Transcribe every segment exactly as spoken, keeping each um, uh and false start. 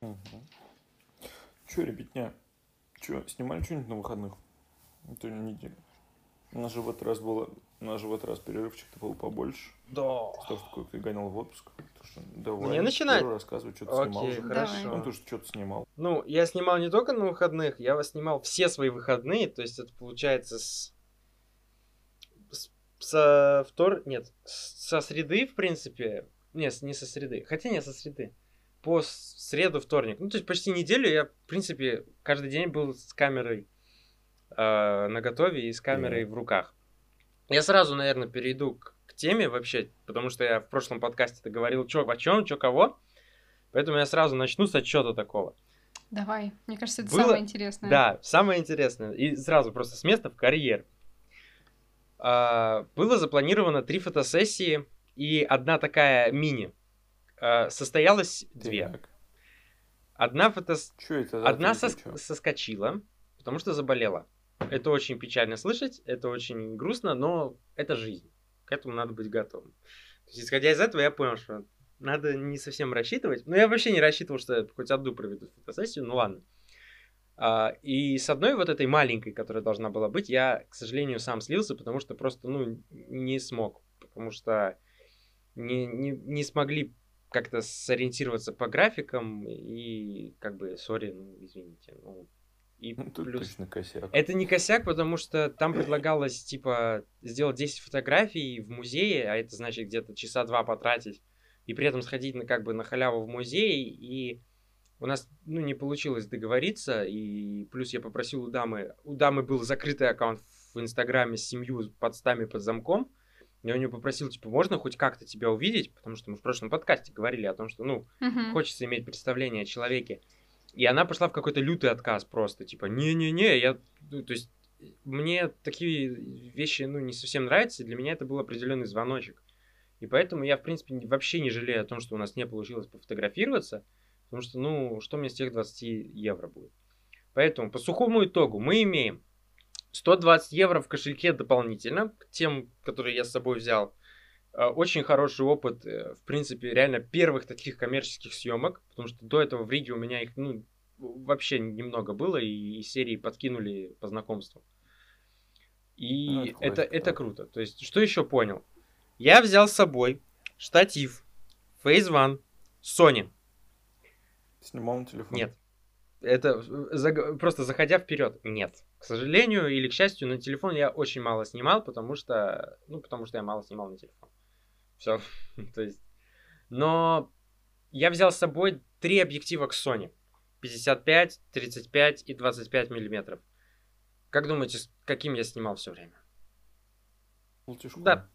Угу. Че, ребятня, че, снимали что-нибудь на выходных? Эту неделю. У нас же в этот раз было, у нас же в этот раз перерывчик-то был побольше. Да. С того, что ты гонял в отпуск. Так что давай, Мне начинать? первый рассказывай, что ты снимал Окей, уже. Давай. Ну, хорошо. ты же что-то снимал. Ну, я снимал не только на выходных, я вас снимал все свои выходные, то есть это получается с... с- со втор... Нет, с- со среды, в принципе. Нет, не со среды. Хотя не со среды. По с- среду, вторник. Ну, то есть почти неделю я, в принципе, каждый день был с камерой э, наготове и с камерой Привет. в руках. Я сразу, наверное, перейду к, к теме вообще, потому что я в прошлом подкасте говорил, что о чем, что кого. Поэтому я сразу начну с отчета такого. Давай. Мне кажется, это Было- самое интересное. Да, самое интересное. И сразу просто с места в карьер. А, было запланировано три фотосессии и одна такая мини. А, состоялось две. Так. Одна фотос... Че это? за Одна третья, сос- чё? соскочила, потому что заболела. Это очень печально слышать, это очень грустно, но это жизнь. К этому надо быть готовым. То есть, исходя из этого, я понял, что надо не совсем рассчитывать. Но я вообще не рассчитывал, что я хоть одну проведу фотосессию, ну ладно. А, и с одной вот этой маленькой, которая должна была быть, я, к сожалению, сам слился, потому что просто, ну, не смог. Потому что не, не, не смогли как-то сориентироваться по графикам, и как бы, сори, ну, извините. Ну, и Ну, тут плюс... точно косяк. Это не косяк, потому что там предлагалось, типа, сделать десять фотографий в музее, а это значит где-то часа два потратить, и при этом сходить на, как бы, на халяву в музей, и у нас, ну, не получилось договориться, и плюс я попросил у дамы, у дамы был закрытый аккаунт в Инстаграме с семью подстами под замком, я у нее попросил, типа, можно хоть как-то тебя увидеть, потому что мы в прошлом подкасте говорили о том, что, ну, Мгм. хочется иметь представление о человеке. И она пошла в какой-то лютый отказ просто, типа, не-не-не, я, ну, то есть, мне такие вещи, ну, не совсем нравятся, и для меня это был определенный звоночек. И поэтому я, в принципе, не- вообще не жалею о том, что у нас не получилось пофотографироваться, потому что, ну, что мне с тех двадцати евро будет. Поэтому, по сухому итогу, мы имеем сто двадцать евро в кошельке дополнительно к тем, которые я с собой взял. Э, Очень хороший опыт, э, в принципе, реально первых таких коммерческих съемок, потому что до этого в Риге у меня их, ну, вообще немного было, и, и серии подкинули по знакомству. И Ну, это это, классика, это да. круто. То есть, что еще понял? Я взял с собой штатив Phase One Sony. Снимал на телефон? Нет. Это э, заг- просто заходя вперед. Нет. К сожалению или к счастью, на телефон я очень мало снимал, потому что, ну, потому что я мало снимал на телефон. Все. То есть. Но я взял с собой три объектива к Sony. пятьдесят пять, тридцать пять и двадцать пять миллиметров. Как думаете, с каким я снимал все время? Полтишком? Да.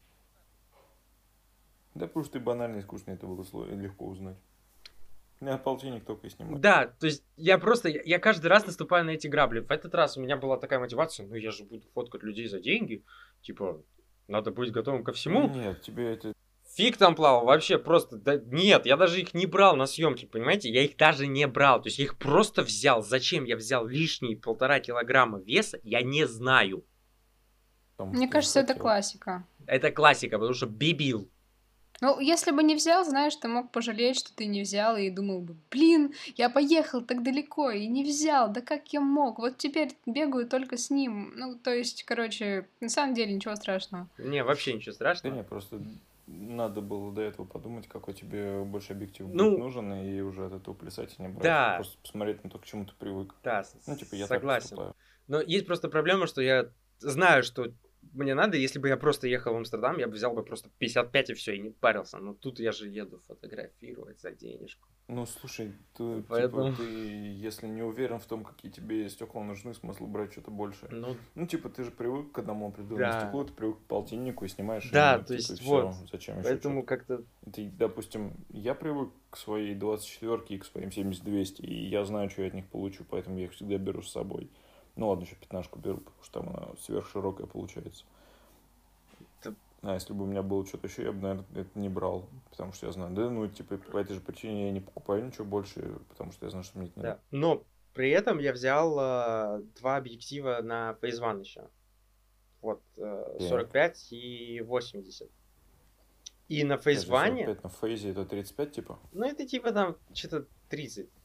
Да, потому что ты банально искусный, это было сло- легко узнать. У меня полтинник только и снимаю. Да, то есть я просто, я, я каждый раз наступаю на эти грабли. В этот раз у меня была такая мотивация, ну я же буду фоткать людей за деньги, типа, надо быть готовым ко всему. Нет, тебе это... Фиг там плавал, вообще просто, да, нет, я даже их не брал на съемки, понимаете, я их даже не брал, то есть я их просто взял. Зачем я взял лишние полтора килограмма веса, я не знаю. потому Мне что кажется, это захотел. классика. Это классика, потому что бибил. Ну, если бы не взял, знаешь, ты мог пожалеть, что ты не взял, и думал бы, блин, я поехал так далеко и не взял, да как я мог? Вот теперь бегаю только с ним. Ну, то есть, короче, на самом деле ничего страшного. Не, вообще ничего Да страшного. не, просто надо было до этого подумать, какой тебе больше объектив Ну, будет нужен, и уже от этого плясать и не брать. да. Просто посмотреть на то, к чему ты привык. Да, с- Ну, типа, я так согласен. поступаю. Но есть просто проблема, что я знаю, что мне надо, если бы я просто ехал в Амстердам, я бы взял бы просто пятьдесят пять и все, и не парился. Но тут я же еду фотографировать за денежку. Ну, слушай, ты, Поэтому- типа, ты, если не уверен в том, какие тебе стекла нужны, смысл брать что-то большее. Ну, Ну, типа, ты же привык к одному определенному Да. стеклу, ты привык к полтиннику и снимаешь Да, им, то типа, есть и всё. вот. Зачем еще поэтому как-то... Ты, допустим, я привык к своей двадцать четверке и к своим семьдесят двести, и я знаю, что я от них получу, поэтому я их всегда беру с собой. Ну ладно, еще пятнашку беру, потому что там она сверхширокая получается. Это- А если бы у меня было что-то еще, я бы, наверное, это не брал, потому что я знаю, да, ну, типа, по этой же причине я не покупаю ничего больше, потому что я знаю, что мне это не Да. Но при этом я взял э, два объектива на Phase One еще. Вот, э, сорок пять и восемьдесят. И на Phase Подожди, сорок One, пять на фейзе это тридцать пять, типа? ну это типа там что-то тридцать.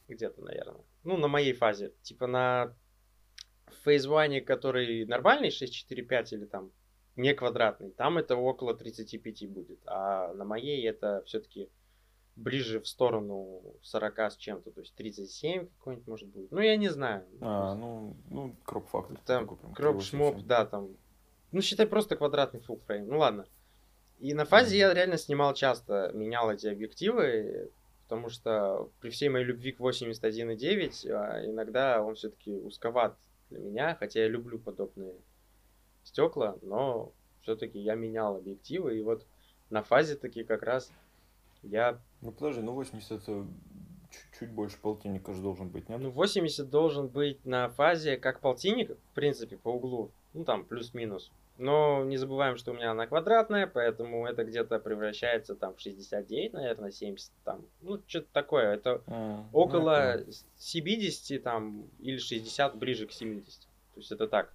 где-то, наверное. Ну, на моей фазе. Типа на Phase One, который нормальный, шесть четыре пять или там не квадратный, там это около тридцать пять будет. А на моей это все-таки ближе в сторону сорок с чем-то, то есть тридцать семь какой-нибудь может быть. Ну, я не знаю. А, ну, ну кроп-фактор. Там кроп-шмоп, да, там. Ну, считай просто квадратный full frame. Ну, ладно. И на фазе я реально снимал часто, менял эти объективы, потому что при всей моей любви к восемьдесят один и девять иногда он все-таки узковат для меня, хотя я люблю подобные стекла, но все-таки я менял объективы, и вот на фазе таки как раз я... Ну подожди, ну восемьдесят это чуть-чуть больше полтинника же должен быть, нет? Ну восемьдесят должен быть на фазе как полтинник, в принципе, по углу, ну там плюс-минус. Но не забываем, что у меня она квадратная, поэтому это где-то превращается там в шестьдесят девять, наверное, семьдесят там. Ну, что-то такое. Это А, около ну, семьдесят там или шестьдесят ближе к семидесяти. То есть это так.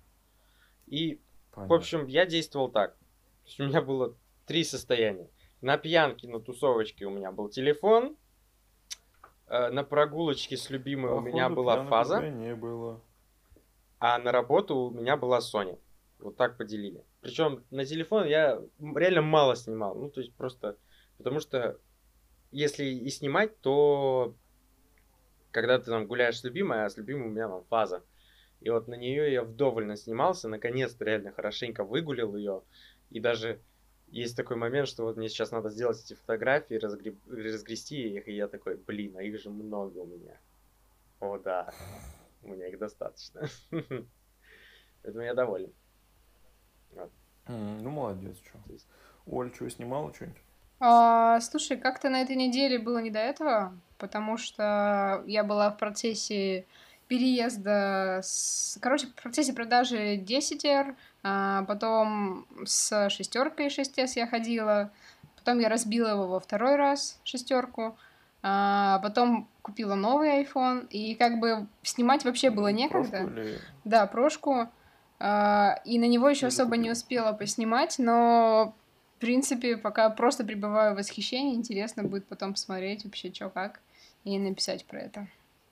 И, понятно. в общем, я действовал так. То есть у меня было три состояния. На пьянке, на тусовочке у меня был телефон. Э, на прогулочке с любимой у меня Походу, была пьяных фаза. уже не было. А на работу у меня была Sony. Вот так поделили. Причем на телефон я реально мало снимал. Ну, то есть просто... Потому что если и снимать, то когда ты там гуляешь с любимой, а с любимой у меня там фаза. И вот на нее я вдоволь наснимался. Наконец-то реально хорошенько выгулил ее. И даже есть такой момент, что вот мне сейчас надо сделать эти фотографии, разгреб... разгрести их. И я такой, блин, а их же много у меня. О, да. У меня их достаточно. Поэтому я доволен. Вот. Mm, ну, молодец, что. Оль, что, снимала что-нибудь? А, слушай, как-то на этой неделе было не до этого, потому что я была в процессе переезда, с... короче, в процессе продажи десять эр, а потом с шестеркой шесть эс я ходила, потом я разбила его во второй раз, шестерку, а потом купила новый iPhone, и как бы снимать вообще было некогда. Прошку или... Да, прошку. Uh, и на него еще особо не успела поснимать, но, в принципе, пока просто пребываю в восхищении, интересно будет потом посмотреть вообще, что как, и написать про это.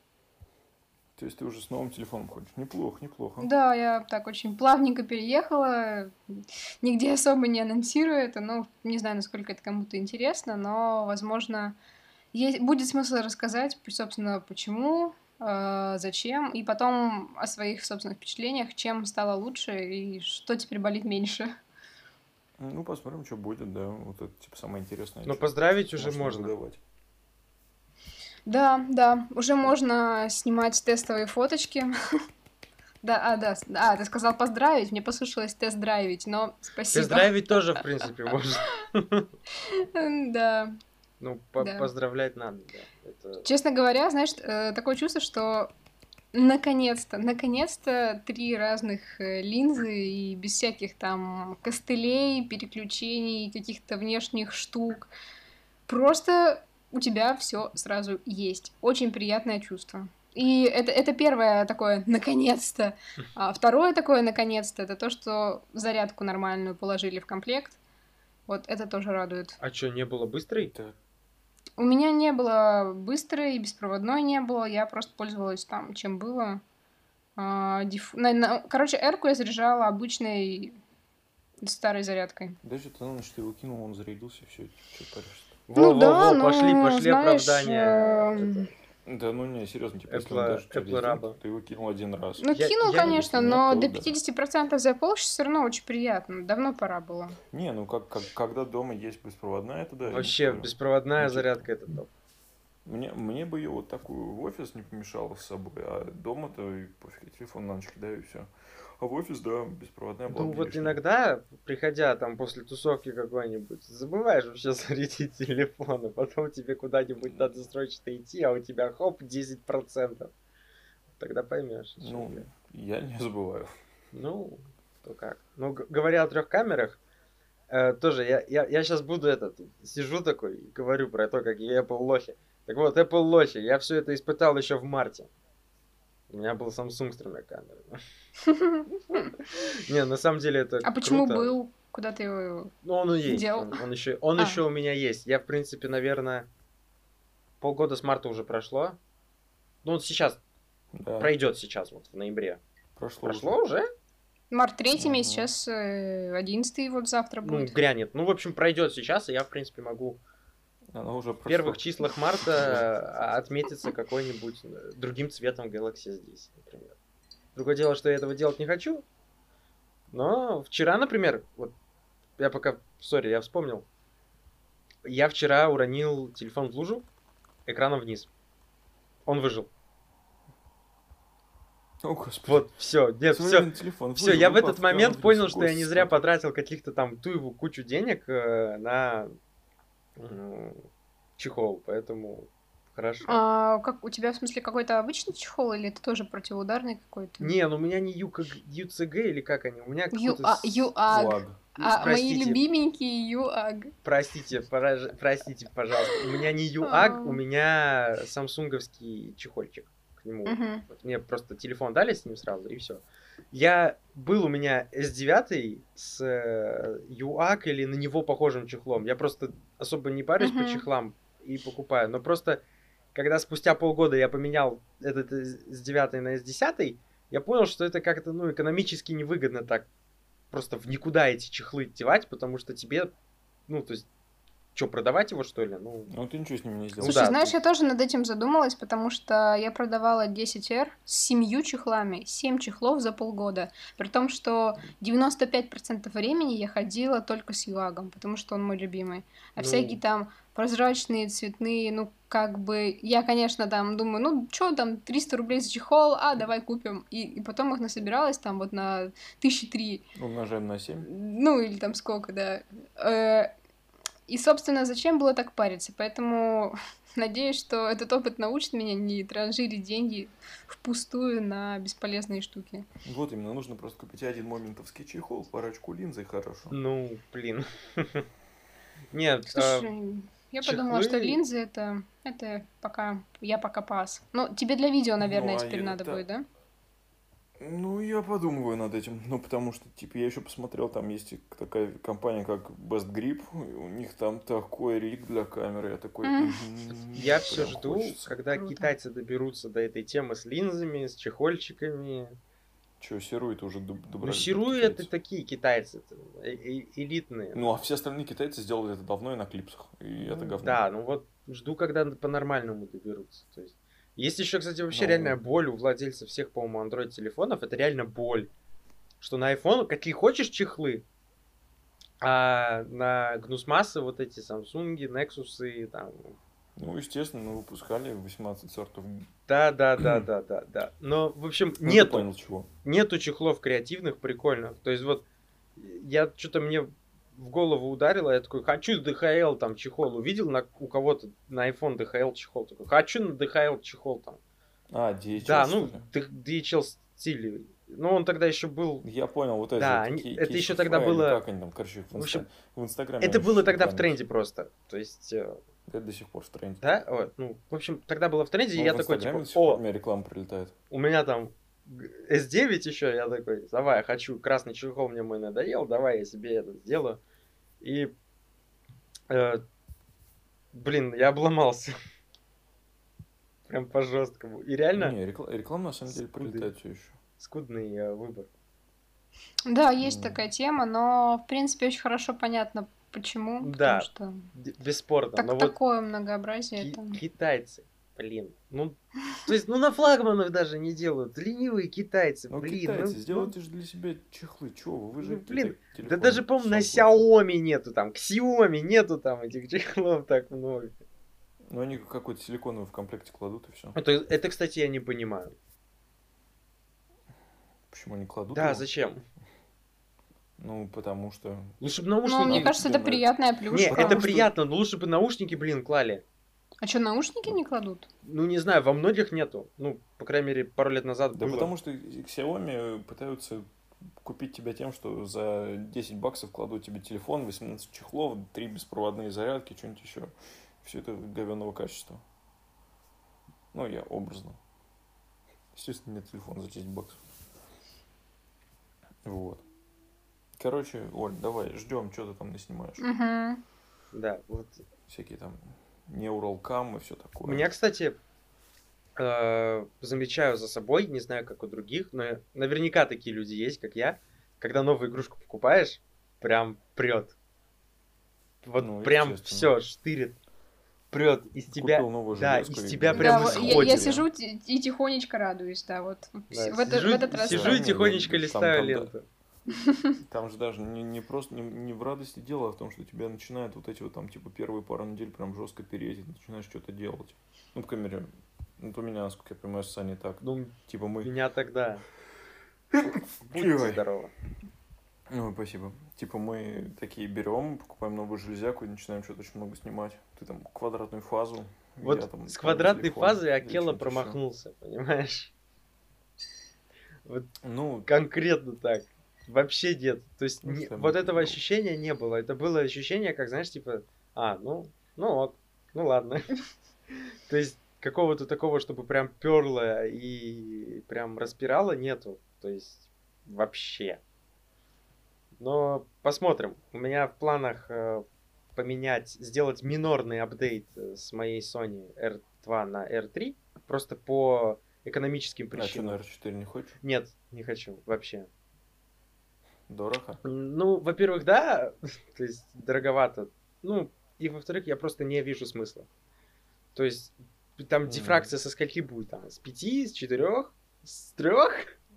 То есть ты уже с новым телефоном ходишь? Неплохо, неплохо. Да, я так очень плавненько переехала, нигде особо не анонсирую это, ну, не знаю, насколько это кому-то интересно, но, возможно, есть, будет смысл рассказать, собственно, почему, зачем, и потом о своих собственных впечатлениях, чем стало лучше и что теперь болит меньше. Ну, посмотрим, что будет, да. Вот это, типа, самое интересное. Но поздравить уже можно. Задавать. Да, да, уже можно снимать тестовые фоточки. Да, а, да, а, ты сказал поздравить, мне послышалось тест-драйвить, но спасибо. Тест-драйвить тоже, в принципе, можно. Да. Ну, по- да. Поздравлять надо, да. Это... Честно говоря, знаешь, такое чувство, что наконец-то, наконец-то три разных линзы и без всяких там костылей, переключений, каких-то внешних штук. Просто у тебя все сразу есть. Очень приятное чувство. И это, это первое такое «наконец-то». А второе такое «наконец-то» — это то, что зарядку нормальную положили в комплект. Вот это тоже радует. А что, не было быстрой? У меня не было быстрой, беспроводной не было, я просто пользовалась там, чем было. А, диф... на, на... Короче, эрку я заряжала обычной старой зарядкой. Даже ты на ночь ты его кинул, он зарядился, все, что паришься. Ну во, да, во, но, пошли, пошли знаешь, оправдания. э... Да, ну не, серьезно, типа, если Apple, он даже Apple через раба. день, ты его кинул один раз. Ну, Я- кинул, я- конечно, если но нет, до то да. пятьдесят процентов за полчаса все равно очень приятно. Давно пора было. Не, ну как, как когда дома есть беспроводная, это да. я не Вообще, спорю. беспроводная Ну, типа, зарядка это топ. Мне, мне бы ее вот такую в офис не помешало с собой, а дома-то и пофиг, я телефон на ночь кидаю и все. А в офис, да, беспроводная была Ну бы вот лишняя. иногда, приходя там после тусовки какой-нибудь, забываешь вообще зарядить телефон, а потом тебе куда-нибудь надо срочно идти, а у тебя хоп, десять процентов. Тогда поймешь. о чём Ну, я. я не забываю. Ну, то как. Ну, г- говоря о трех камерах, э, тоже я, я, я сейчас буду этот, сижу такой и говорю про то, какие Apple лохи. Так вот, Apple лохи, я все это испытал еще в марте. У меня был Samsung с тремя камерами. Не, на самом деле это А почему круто. был? Куда ты его... Ну, он и есть. Дел. Он, он еще, он А. еще у меня есть. Я, в принципе, наверное, полгода с марта уже прошло. Ну, вот сейчас, Да. пройдет сейчас, вот в ноябре. Прошло, Прошло уже? Март третий Мгм. месяц, сейчас э, одиннадцатый вот завтра Ну, будет. грянет. Ну, в общем, пройдет сейчас, и я, в принципе, могу Оно уже в прошло. первых числах марта отметиться какой-нибудь э, другим цветом Galaxy эс десять, например. Другое дело, что я этого делать не хочу. Но вчера, например, вот я пока, сори, я вспомнил. Я вчера уронил телефон в лужу, экраном вниз. Он выжил. О, господи. Вот, все, нет, все. Современный телефон. Все, выжил, я в упав этот прямо момент вниз. понял, что я не зря Господи. потратил каких-то там туеву кучу денег э, на м, чехол, поэтому хорошо. А, как, у тебя, в смысле, какой-то обычный чехол или это тоже противоударный какой-то? Не, ну у меня не ю си джи или как они, у меня Ю, какой-то... а, с- ЮАГ. Флаг. А мои Простите. любименькие ЮАГ. Простите, пораж- простите, пожалуйста. У меня не ю эй джи, А. у меня самсунговский чехольчик к нему. Мгм. Вот мне просто телефон дали с ним сразу, и все. Я был у меня эс девять с э, ю эй джи или на него похожим чехлом. Я просто особо не парюсь по Мгм. чехлам и покупаю. Но просто, когда спустя полгода я поменял этот эс девять на эс десять, я понял, что это как-то ну, экономически невыгодно так просто в никуда эти чехлы девать, потому что тебе, ну, то есть, что, продавать его, что ли? Ну, Ну ты ничего с ним не сделал. Слушай, да, знаешь, ты- я тоже над этим задумалась, потому что я продавала десять эр с семью чехлами, семь чехлов за полгода. При том, что девяносто пять процентов времени я ходила только с ЮАГом, потому что он мой любимый. А Ну. всякие там прозрачные, цветные, ну, как бы... Я, конечно, там думаю, ну, что там, триста рублей за чехол, а, давай купим. И, и потом их насобиралось там вот на тысячи три. Умножаем на семь. Ну, или там сколько, да. Э, И, собственно, зачем было так париться? Поэтому надеюсь, что этот опыт научит меня не транжирить деньги впустую на бесполезные штуки. Вот именно, нужно просто купить один моментовский чехол, парочку линз и хорошо. ну, блин. Нет, а, Слушай, я подумала, что чехлы- линзы это, это пока, я пока пас. Ну, тебе для видео, наверное, Ну, а теперь я- надо да. будет, да? Ну, я подумываю над этим. Ну, потому что, типа, я еще посмотрел, там есть и такая компания, как Best Grip. И у них там такой риг для камеры. Я такой... М. «Мгм, я все прям жду, хочется». когда Круто. китайцы доберутся до этой темы с линзами, с чехольчиками. Че, Сируи-то уже доб- Ну, добрались до Сируи это китайцев. такие китайцы, э- э- элитные. Ну, а все остальные китайцы сделали это давно и на клипсах. И это Ну, говно. Да, ну вот жду, когда по-нормальному доберутся. То есть, есть еще, кстати, вообще Ну. реальная боль у владельцев всех, по-моему, Android-телефонов. Это реально боль. Что на iPhone какие хочешь чехлы, а на гнусмасы вот эти Samsung, Nexus, там... Ну, естественно, мы выпускали восемнадцать сортов. Ну, Да, да, да, да, да, да. Но, в общем, ты нету. понял, чего. Нету чехлов креативных, прикольных. То есть вот я что-то мне в голову ударило, я такой, хочу ди эйч эл там чехол. Увидел на, у кого-то на iPhone ди эйч эл чехол. Такой, хочу на ди эйч эл чехол там. А, ди эйч эл, Да, что ну, ли? ди эйч эл стиль. Ну, он тогда еще был... Я понял, вот это. Да, вот они- кей- это еще Кейси тогда Фай, или было- Как они там, короче, в, В общем, инста- в Инстаграме. Это они было все тогда в рекламились. тренде просто. То есть, э, Это до сих пор в тренде. да, Ой, ну, в общем, тогда было в тренде, и Ну, я в такой, Инстаграме типа, до сих пор о, у меня реклама прилетает. у меня там эс девять еще, я такой, давай, я хочу, красный чехол мне мой надоел, давай я себе это сделаю. И, э, блин, я обломался. Прям по-жесткому. И реально Не, рекла- реклама на самом деле Скуды. прилетает все еще. скудный э, выбор. Да, есть М. такая тема, но, в принципе, очень хорошо понятно, почему. Да. Потому что Д- Бесспорно. так, но вот такое многообразие ки- там. китайцы, блин, ну, то есть, ну, на флагманах даже не делают. Ленивые китайцы, Ну, блин. китайцы, ну, сделайте же для себя чехлы. Чего вы? Вы же Ну, блин, какие-то Да телефоны даже, по-моему, на Samsung. Xiaomi нету там, к Xiaomi нету там этих чехлов так много. Ну, они какой-то силиконовый в комплекте кладут и все. Это, это, кстати, я не понимаю. Почему они кладут Да, его? зачем? Ну, потому что... Лучше бы Ну, наушники... мне надо кажется, тебе это нравится. приятная Не, плюшка. это потому что- приятно, но лучше бы наушники, блин, клали. А что, наушники не кладут? Ну, не знаю, во многих нету. Ну, по крайней мере, пару лет назад Да было. потому что Xiaomi пытаются купить тебя тем, что за десять баксов кладут тебе телефон, восемнадцать чехлов, три беспроводные зарядки, что-нибудь еще. Все это говенного качества. Ну, я образно. Естественно, нет телефона за десять баксов. Вот. Короче, Оль, давай, ждем, что ты там наснимаешь. Угу. Да, вот. Всякие там Neuralcam и все такое. У меня, кстати, э, замечаю за собой, не знаю, как у других, но наверняка такие люди есть, как я, когда новую игрушку покупаешь, прям прет. Вот Ну, прям естественно. все штырит, прет из тебя, Купил новую да, железку из и тебя блин, прям Да, вот я, я исходит. сижу ти- и тихонечко радуюсь, да, вот Да, в, это- в сижу, этот раз сижу Да, и так. не, я- тихонечко там, листаю там, да, ленту. там же даже не, не просто не, не в радости дело, а в том, что тебя начинают вот эти вот там типа первые пару недель прям жестко переть, и ты начинаешь что-то делать. Ну, по крайней мере, вот у меня, насколько я понимаю, с Саней так. Ну, Типа мы... меня тогда. Будьте Ой. здоровы. Ну, спасибо. Типа мы такие берем, покупаем новую железяку и начинаем что-то очень много снимать. Ты там квадратную фазу. я Вот там с новый квадратной телефон фазой или Акела что-нибудь еще. промахнулся, понимаешь? Вот Ну, конкретно так. Вообще нет. То есть Ну, не- что я вот могу этого сделать? ощущения не было. Это было ощущение, как, знаешь, типа, а, ну, ну ок, ну ладно. То есть какого-то такого, чтобы прям перло и прям распирало, нету. То есть вообще. Но посмотрим. У меня в планах э, поменять, сделать минорный апдейт э, с моей Sony эр два на эр три. Просто по экономическим а что, причинам. на эр четыре не хочешь? Нет, не хочу вообще. Дорого? Ну, во-первых, да, то есть дороговато. Ну, и во-вторых, я просто не вижу смысла. То есть там М. дифракция со скольки будет? Там, с пяти, с четырех, с трех?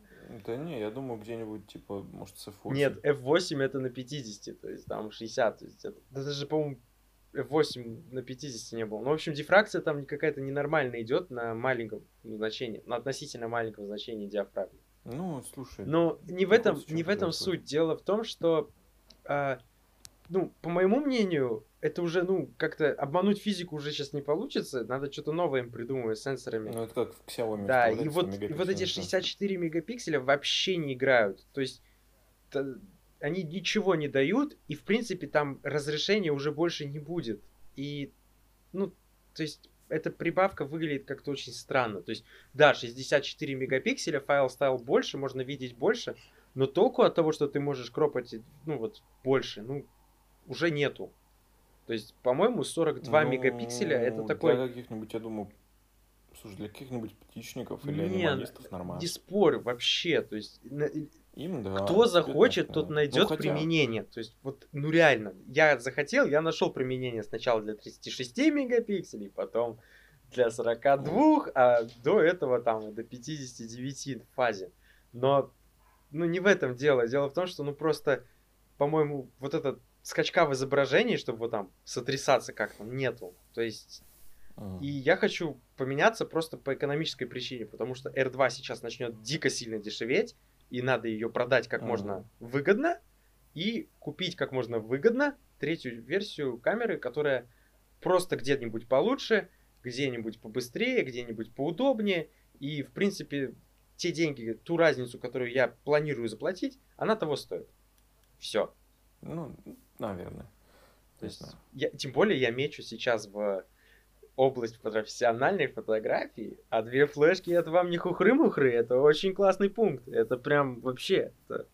Да не, я думаю, где-нибудь, типа, может, с эф восемь. Нет, эф восемь это на пятидесяти, то есть там шестьдесят. То есть это, да даже, по-моему, эф восемь на пятидесяти не было. Ну, в общем, дифракция там какая-то ненормальная идет на маленьком значении, на относительно маленьком значении диафрагмы. Ну, слушай, Но не в прикол этом, с чем не в этом происходит. суть. Дело в том, что, а, ну, по моему мнению, это уже, ну, как-то обмануть физику уже сейчас не получится. Надо что-то новое им придумывать с сенсорами. Ну, это как в Xiaomi Да, вставлять и сто вот, и вот мегапиксельный эти сенсор. шестьдесят четыре мегапикселя вообще не играют. То есть та- они ничего не дают, и в принципе там разрешения уже больше не будет. И, ну, то есть эта прибавка выглядит как-то очень странно. То есть, да, шестьдесят четыре мегапикселя, файл стал больше, можно видеть больше, но толку от того, что ты можешь кропать, ну, вот, больше, ну, уже нету. То есть, по-моему, сорок два мегапикселя это Ну, такой... для каких-нибудь, я думаю, слушай, для каких-нибудь птичников или Не, анималистов нормально. не спорю вообще. То есть, на- Им, да. кто тебе захочет, так, тот да. найдет Ну, хотя, применение. То есть, вот, ну реально, я захотел, я нашел применение сначала для тридцати шести мегапикселей, потом для сорока двух, а до этого там до пятидесяти девяти в фазе. Но, ну не в этом дело. Дело в том, что, ну просто, по-моему, вот этот скачка в изображении, чтобы вот там сотрясаться как-то, нету. То есть, м, и я хочу поменяться просто по экономической причине, потому что эр два сейчас начнет дико сильно дешеветь, и надо ее продать как Мгм. можно выгодно, и купить как можно выгодно третью версию камеры, которая просто где-нибудь получше, где-нибудь побыстрее, где-нибудь поудобнее, и, в принципе, те деньги, ту разницу, которую я планирую заплатить, она того стоит. Все. ну, наверное. То Не есть, знаю. я, тем более я мечу сейчас в область профессиональной фотографии, а две флешки это вам не хухры-мухры, это очень классный пункт. Это прям вообще, это,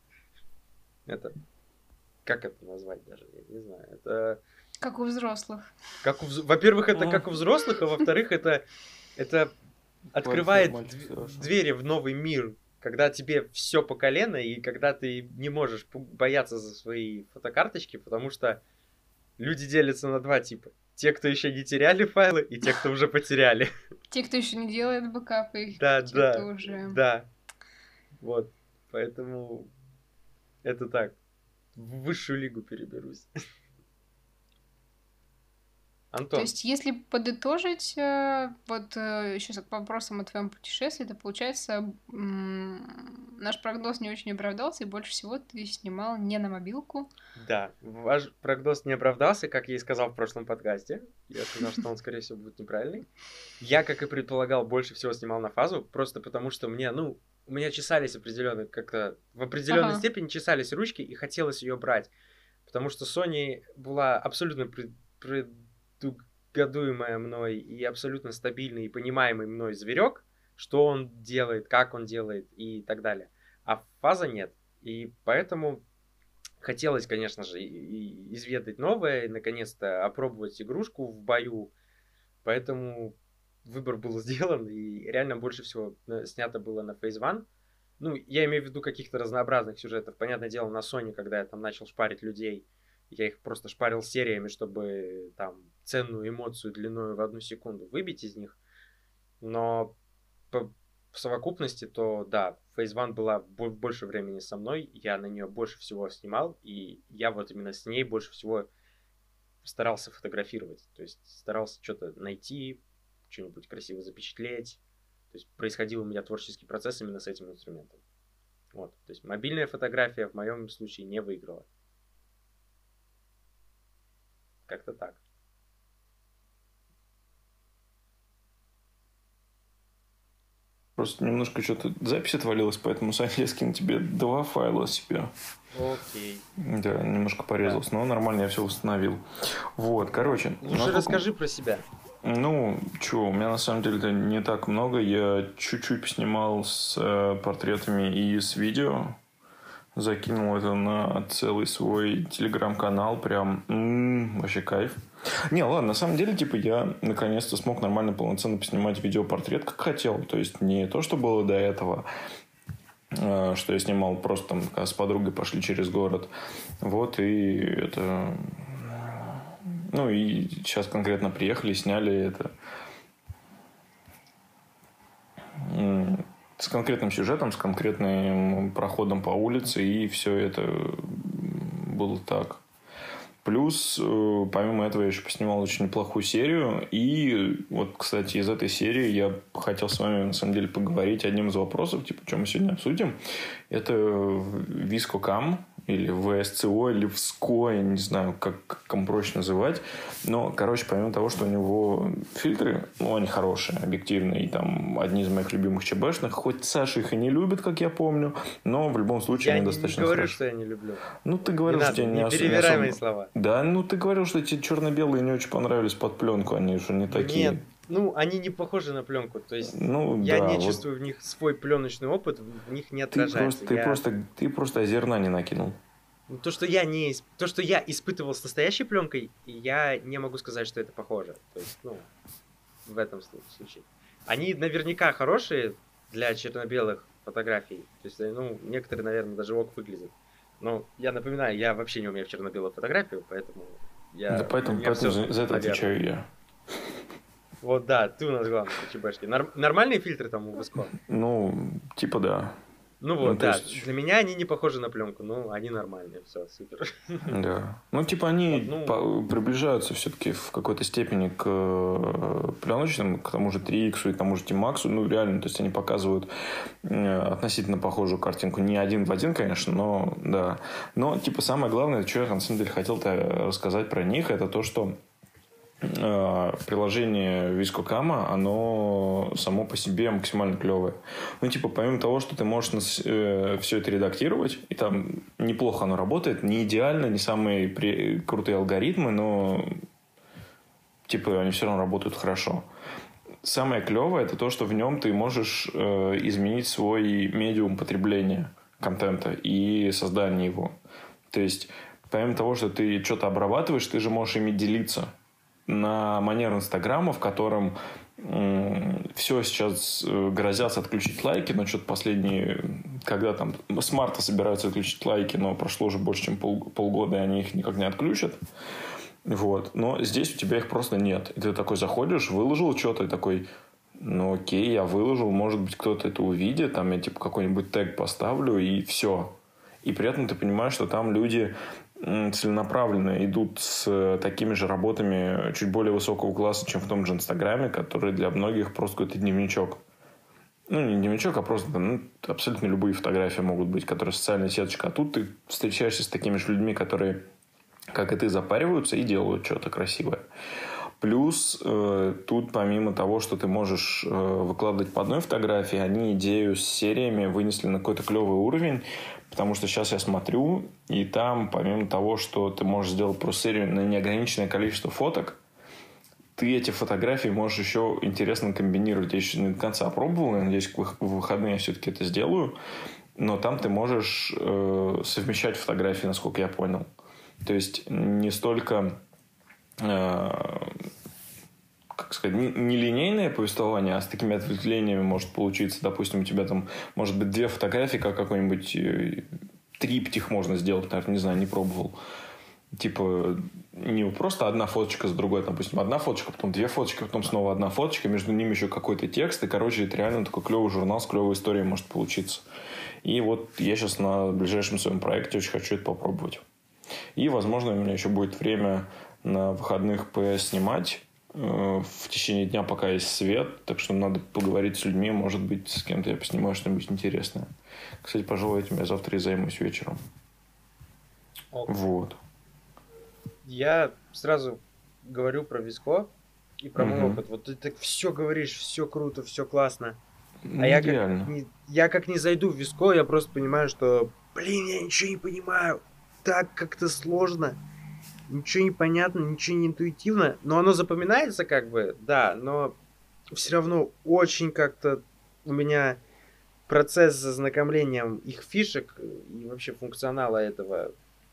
это как это назвать даже, я не знаю. Это, Как у взрослых. как у, вз- во-первых, это М. как у взрослых, а во-вторых, это, это открывает мальчик, дв- хорошо. двери в новый мир, когда тебе все по колено, и когда ты не можешь пу- бояться за свои фотокарточки, потому что люди делятся на два типа. Те, кто еще не теряли файлы, и те, кто уже потеряли. Те, кто еще не делает бэкапы, Да, те, да, кто уже... да. Вот, поэтому это так. В высшую лигу переберусь. То Антон, есть, если подытожить, э, вот еще к вопросам о твоем путешествии, то получается, м, наш прогноз не очень оправдался, и больше всего ты снимал не на мобилку. да, ваш прогноз не оправдался, как я и сказал в прошлом подкасте. Я сказал, что он, скорее всего, будет неправильный. Я, как и предполагал, больше всего снимал на фазу, просто потому что мне, ну, у меня чесались определенно, как-то в определенной Ага. степени чесались ручки, и хотелось ее брать. Потому что Sony была абсолютно пред- предугадуемая мной и абсолютно стабильный и понимаемый мной зверек, что он делает, как он делает и так далее. А фаза нет. И поэтому хотелось, конечно же, и- и изведать новое, и наконец-то опробовать игрушку в бою. Поэтому выбор был сделан, и реально больше всего э, снято было на Phase One. Ну, я имею в виду каких-то разнообразных сюжетов. Понятное дело, на Sony, когда я там начал шпарить людей, я их просто шпарил сериями, чтобы там ценную эмоцию длиною в одну секунду выбить из них. Но по, в совокупности, то да, Phase One была бо- больше времени со мной, я на нее больше всего снимал, и я вот именно с ней больше всего старался фотографировать. То есть старался что-то найти, что-нибудь красиво запечатлеть. То есть происходил у меня творческий процесс именно с этим инструментом. Вот. То есть мобильная фотография в моем случае не выиграла. Как-то так. Просто немножко что-то запись отвалилась, поэтому, Саня, я скину тебе два файла себе. Окей. Да, немножко порезался, но нормально, я все восстановил. Вот, короче. Лучше насколько- расскажи про себя. Ну, чё, у меня на самом деле не так много. Я чуть-чуть поснимал с э, портретами и с видео. Закинул это на целый свой телеграм-канал. Прям м-м, вообще кайф. Не, ладно, на самом деле, типа, я наконец-то смог нормально, полноценно поснимать видеопортрет, как хотел. То есть, не то, что было до этого, э, что я снимал просто там, когда с подругой пошли через город. Вот, и это... Ну, и сейчас конкретно приехали, сняли это м, с конкретным сюжетом, с конкретным проходом по улице, и все это было так. Плюс, э, помимо этого, я еще поснимал очень неплохую серию. И вот, кстати, из этой серии я хотел с вами, на самом деле, поговорить одним из вопросов, типа, что мы сегодня обсудим. Это ViscoCam, или ви эс си о, или ВСКО, я не знаю, как, как им проще называть. Но, короче, помимо того, что у него фильтры, ну, они хорошие, объективные, и там одни из моих любимых ЧБшных. Хоть Саша их и не любит, как я помню, но в любом случае Я они не, достаточно не говорю, хорошие. что я не люблю. Ну, ты говорил, не что надо, тебе не ос- перевирай особо- мои слова. Да, ну ты говорил, что тебе черно-белые не очень понравились под пленку, они же не такие. Нет, ну, они не похожи на пленку. То есть Ну, я да, не вот чувствую в них свой пленочный опыт, в них не ты отражается. просто, ты Я- просто, ты просто зерна не накинул. Ну, то, что я не ис- то, что я испытывал с настоящей пленкой, я не могу сказать, что это похоже. То есть, ну, в этом слу- случае. Они наверняка хорошие для черно-белых фотографий. То есть, ну, некоторые, наверное, даже ок выглядят. Но я напоминаю, я вообще не умею в черно-белую фотографию, поэтому я... Да, у поэтому, меня поэтому всё за, за это наверно. отвечаю я. Вот, да, ты у нас главный по ЧБшке. Норм- нормальные фильтры там у Виско? Ну, типа да. Ну Ну, вот, то да. есть- Для меня они не похожи на пленку, ну, они нормальные, все, супер. Да. Ну, типа, они Вот, ну- по- приближаются все-таки в какой-то степени к э, пленочным, к тому же три икс и к тому же T-Max. Ну, реально, то есть они показывают э, относительно похожую картинку. Не один в один, конечно, но да. Но, типа, самое главное, что я на самом деле хотел-то рассказать про них, это то, что э, приложение ViscoCam, оно само по себе максимально клевое. Ну, типа, помимо того, что ты можешь нас, э, все это редактировать, и там неплохо оно работает, не идеально, не самые при- крутые алгоритмы, но типа они все равно работают хорошо. Самое клевое это то, что в нем ты можешь э, изменить свой медиум потребления контента и создания его. То есть, помимо того, что ты что-то обрабатываешь, ты же можешь ими делиться на манер Инстаграма, в котором все сейчас э, грозятся отключить лайки, но что-то последние, когда там с марта собираются отключить лайки, но прошло уже больше, чем пол, полгода, и они их никак не отключат. Вот. Но здесь у тебя их просто нет. И ты такой заходишь, выложил что-то, и такой, ну окей, я выложил, может быть, кто-то это увидит, там я типа какой-нибудь тег поставлю, и все. И при этом ты понимаешь, что там люди целенаправленно идут с такими же работами чуть более высокого класса, чем в том же Инстаграме, который для многих просто какой-то дневничок. Ну, не дневничок, а просто ну, абсолютно любые фотографии могут быть, которые социальная сеточка. А тут ты встречаешься с такими же людьми, которые, как и ты, запариваются и делают что-то красивое. Плюс э, тут помимо того, что ты можешь э, выкладывать по одной фотографии, они идею с сериями вынесли на какой-то клевый уровень, потому что сейчас я смотрю, и там помимо того, что ты можешь сделать просто серию на неограниченное количество фоток, ты эти фотографии можешь еще интересно комбинировать. Я еще не до конца опробовал, я надеюсь, в выходные я все-таки это сделаю, но там ты можешь э, совмещать фотографии, насколько я понял. То есть не столько как сказать, не, не линейное повествование, а с такими ответвлениями может получиться. Допустим, у тебя там может быть две фотографии, как какой-нибудь э, триптих можно сделать, наверное, не знаю, не пробовал. Типа, не просто одна фоточка с другой, допустим, одна фоточка, потом две фоточки, потом снова одна фоточка, между ними еще какой-то текст, и, короче, это реально такой клевый журнал с клевой историей может получиться. И вот я сейчас на ближайшем своем проекте очень хочу это попробовать. И, возможно, у меня еще будет время на выходных снимать э, в течение дня, пока есть свет, так что надо поговорить с людьми, может быть, с кем-то я поснимаю что-нибудь интересное. Кстати, пожалуй, этим я завтра и займусь вечером. Ок. Вот. Я сразу говорю про Виско и про мой Мгм. опыт. Вот ты так все говоришь, все круто, все классно. Ну, А я как, идеально. не, я как не зайду в Виско, я просто понимаю, что, блин, я ничего не понимаю. Так как-то сложно. Ничего не понятно, ничего не интуитивно. Но оно запоминается как бы, да, но все равно очень как-то у меня процесс с ознакомлением их фишек и вообще функционала этого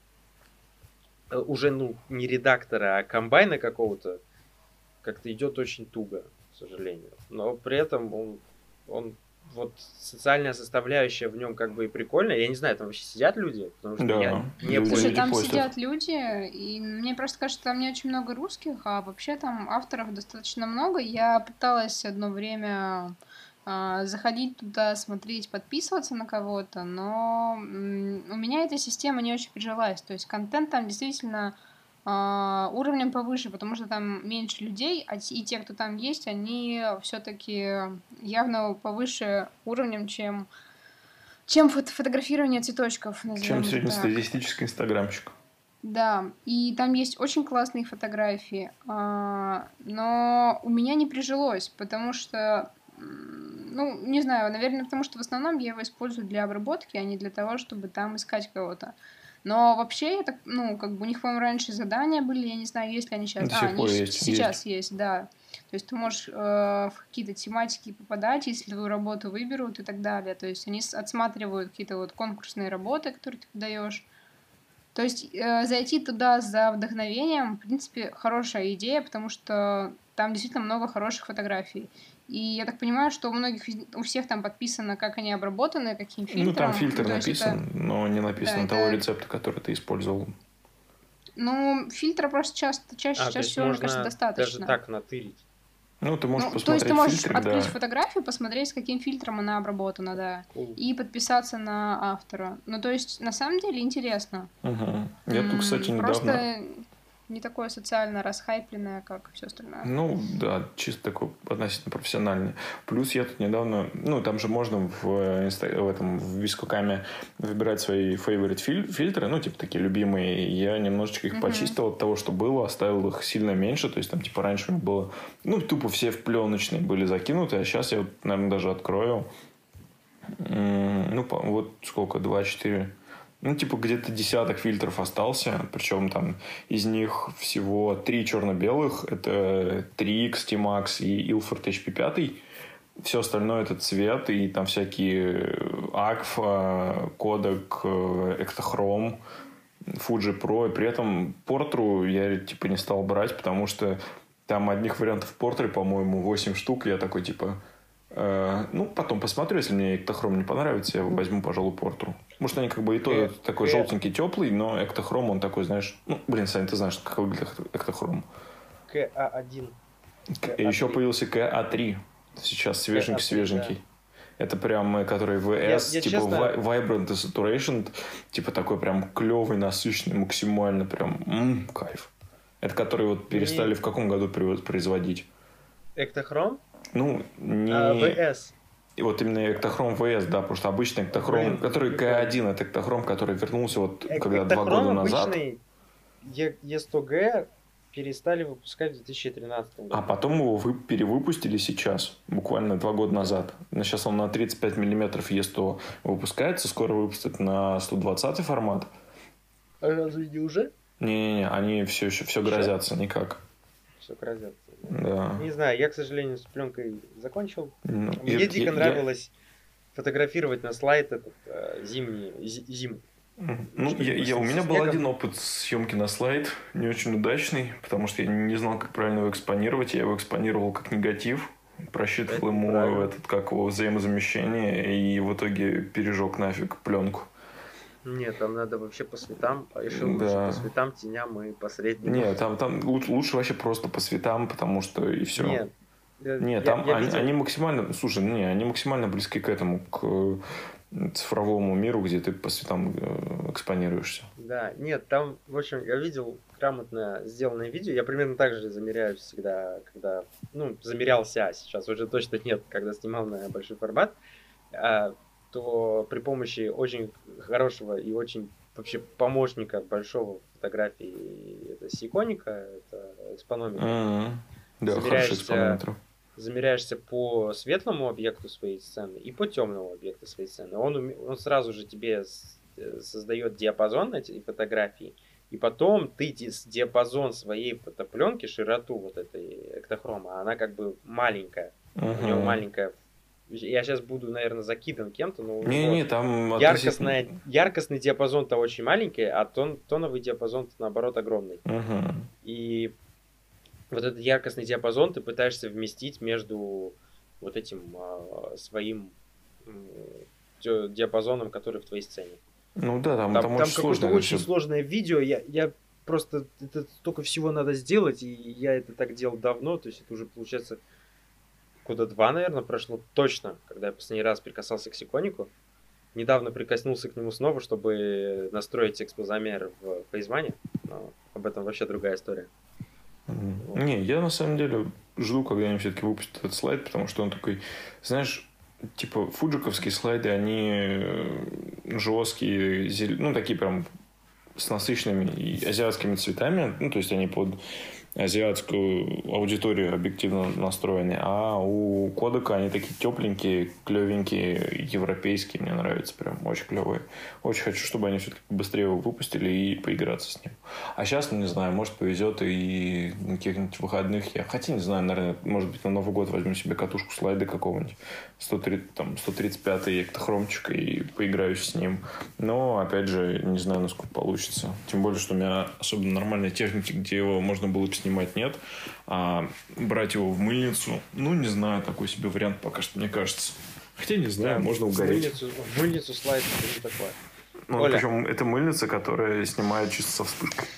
э, уже, ну, не редактора, а комбайна какого-то, как-то идет очень туго, к сожалению. Но при этом он, он вот социальная составляющая в нем как бы и прикольная. Я не знаю, там вообще сидят люди, потому что Да, я не люди. Слушай, понял. там постят. сидят люди, и мне просто кажется, там не очень много русских, а вообще там авторов достаточно много. Я пыталась одно время а, заходить туда, смотреть, подписываться на кого-то, но м, у меня эта система не очень прижилась. То есть контент там действительно а, уровнем повыше, потому что там меньше людей, а те- и те, кто там есть, они все-таки явно повыше уровнем, чем чем фото- фотографирование цветочков, Чем назовем это так. среднестатистический инстаграмщик. Да, и там есть очень классные фотографии, а, но у меня не прижилось, потому что, м, ну, не знаю, наверное, потому что в основном я его использую для обработки, а не для того, чтобы там искать кого-то. Но вообще, я так, ну, как бы у них, по-моему, раньше задания были, я не знаю, есть ли они сейчас. До А, сих они пор щ- есть, сейчас есть, да. То есть ты можешь э, в какие-то тематики попадать, если твою работу выберут и так далее. То есть они с- отсматривают какие-то вот конкурсные работы, которые ты подаешь. То есть э, зайти туда за вдохновением, в принципе, хорошая идея, потому что там действительно много хороших фотографий. И я так понимаю, что у многих, из- у всех там подписано, как они обработаны, каким Ну, там фильтром. фильтр Ну, то есть это, написан, но не да, написано того это, рецепта, который ты использовал. ну, фильтра просто часто, чаще, А, то чаще есть всего, мне кажется, можно даже достаточно. так натырить. Ну, ты можешь Ну, то есть ты посмотреть можешь фильтры, открыть да. фотографию, посмотреть, с каким фильтром она обработана, да, Cool. и подписаться на автора. Ну, то есть, на самом деле, интересно. Угу. Я тут, кстати, М, недавно... Просто не такое социально расхайпленное, как все остальное. Ну, да, чисто такой относительно профессиональный. Плюс я тут недавно... Ну, там же можно в, э, инста- в этом, в Вискокаме выбирать свои favorite филь- фильтры, ну, типа, такие любимые. Я немножечко их Мгм. почистил от того, что было, оставил их сильно меньше. То есть, там, типа, раньше у них было... Ну, тупо все в пленочные были закинуты, а сейчас я, вот, наверное, даже открою. М, Ну, по- вот сколько, два-четыре... Ну, типа, где-то десяток фильтров остался. Причем там из них всего три черно-белых. Это три икс T-Max и Ilford эйч пи пять. Все остальное это цвет. И там всякие Agfa, Kodak, Ektachrome, Fuji Pro. И при этом Portra я, типа, не стал брать, потому что там одних вариантов Portra, по-моему, восемь штук. Я такой, типа... э, ну, потом посмотрю, если мне Ektachrome не понравится, я возьму, пожалуй, Portra. Может, они как бы и то Э, такой э. желтенький, теплый, но Ektachrome, он такой, знаешь... Ну, блин, Саня, ты знаешь, как выглядит Ektachrome. К А один. И еще появился К А три. Сейчас свеженький-свеженький. Это прям, э, который ви эс, Я- я типа честно- vi- Vibrant и Saturation, типа такой прям клевый, насыщенный, максимально прям м, кайф. Это который вот перестали Не- в каком году при- производить? Эктохром? Ну, не... А, вэ эс. И вот именно Ektachrome ви эс, да, потому что обычный Ektachrome, Блин, который не К один, это Ektachrome, который вернулся вот Эк- когда два Эктохром года назад. обычный Е сто Г перестали выпускать в две тысячи тринадцатом году. А потом его вы перевыпустили сейчас, буквально два года назад. Но сейчас он на тридцать пять миллиметров Е сто выпускается, скоро выпустят на сто двадцатый формат. А разве не уже? Не-не-не, они все еще все Еще? грозятся никак. Все грозятся. Да. Не знаю, я, к сожалению, с пленкой закончил. Ну, Мне я- дико я- нравилось фотографировать на слайд этот э, зимний, зи- зиму. Мгм. Ну, Что-нибудь я, я- у со меня был снегом. один опыт съемки на слайд, не очень удачный, потому что я не знал, как правильно его экспонировать. Я его экспонировал как негатив, просчитывал Это ему неправильно. этот, как его, взаимозамещение, и в итоге пережег нафиг пленку. Нет, там надо вообще по светам, а еще лучше по Да. светам, теням и посредникам. Нет, там, там лучше, лучше вообще просто по цветам, потому что и все. Нет, я, Нет, я, там я они, видел, они максимально, слушай, не, они максимально близки к этому, к э, цифровому миру, где ты по цветам э, экспонируешься. да, нет, там, в общем, я видел грамотно сделанное видео, я примерно так же замеряю всегда, когда, ну, замерялся, сейчас уже точно нет, когда снимал на большой формат, а, то при помощи очень хорошего и очень вообще помощника большого фотографии, это Сейконика, это экспонометр, М, Да, хороший замеряешься, экспонометр. замеряешься по светлому объекту своей сцены и по темному объекту своей сцены. Он, уме- он сразу же тебе с- э, создает диапазон этой фотографии, и потом ты ди- с- диапазон своей фотопленки, широту вот этой эктохрома, она как бы маленькая. У него Мгм. маленькая. Я сейчас буду, наверное, закидан кем-то, но у Не-не, него там относительно... яркостная, яркостный диапазон-то очень маленький, а тон, тоновый диапазон наоборот огромный. Мгм. И вот этот яркостный диапазон ты пытаешься вместить между вот этим а, своим м, ди- диапазоном, который в твоей сцене. Ну да, там, Там, там там очень сложно какое-то это очень все. сложное видео. Я, я просто это столько всего надо сделать, и я это так делал давно, то есть это уже получается года два, наверное, прошло точно, когда я последний раз прикасался к Сиконику. Недавно прикоснулся к нему снова, чтобы настроить экспозамер в Фейзмане, но об этом вообще другая история. Вот. Не, я на самом деле жду, когда они все-таки выпустят этот слайд, потому что он такой, знаешь, типа фуджиковские слайды, они жесткие, ну такие прям с насыщенными и азиатскими цветами, ну то есть они под азиатскую аудиторию объективно настроены, а у Кодека они такие тепленькие, клевенькие, европейские, мне нравятся, прям очень клевые. Очень хочу, чтобы они все-таки быстрее его выпустили и поиграться с ним. А сейчас, ну, не знаю, может повезет и на каких-нибудь выходных я, хотя не знаю, наверное, может быть на Новый год возьму себе катушку слайды какого-нибудь сто тридцать, там, сто тридцать пятый эктохромчик и поиграюсь с ним. Но, опять же, не знаю, насколько получится. Тем более, что у меня особенно нормальной техники, где его можно было бы снимать, нет. А брать его в мыльницу, ну, не знаю, такой себе вариант пока что, мне кажется. Хотя, не знаю, Да, можно в угореть. мыльницу, в мыльницу слайд это не такое. Ну, Оля. причем это мыльница, которая снимает чисто со вспышкой.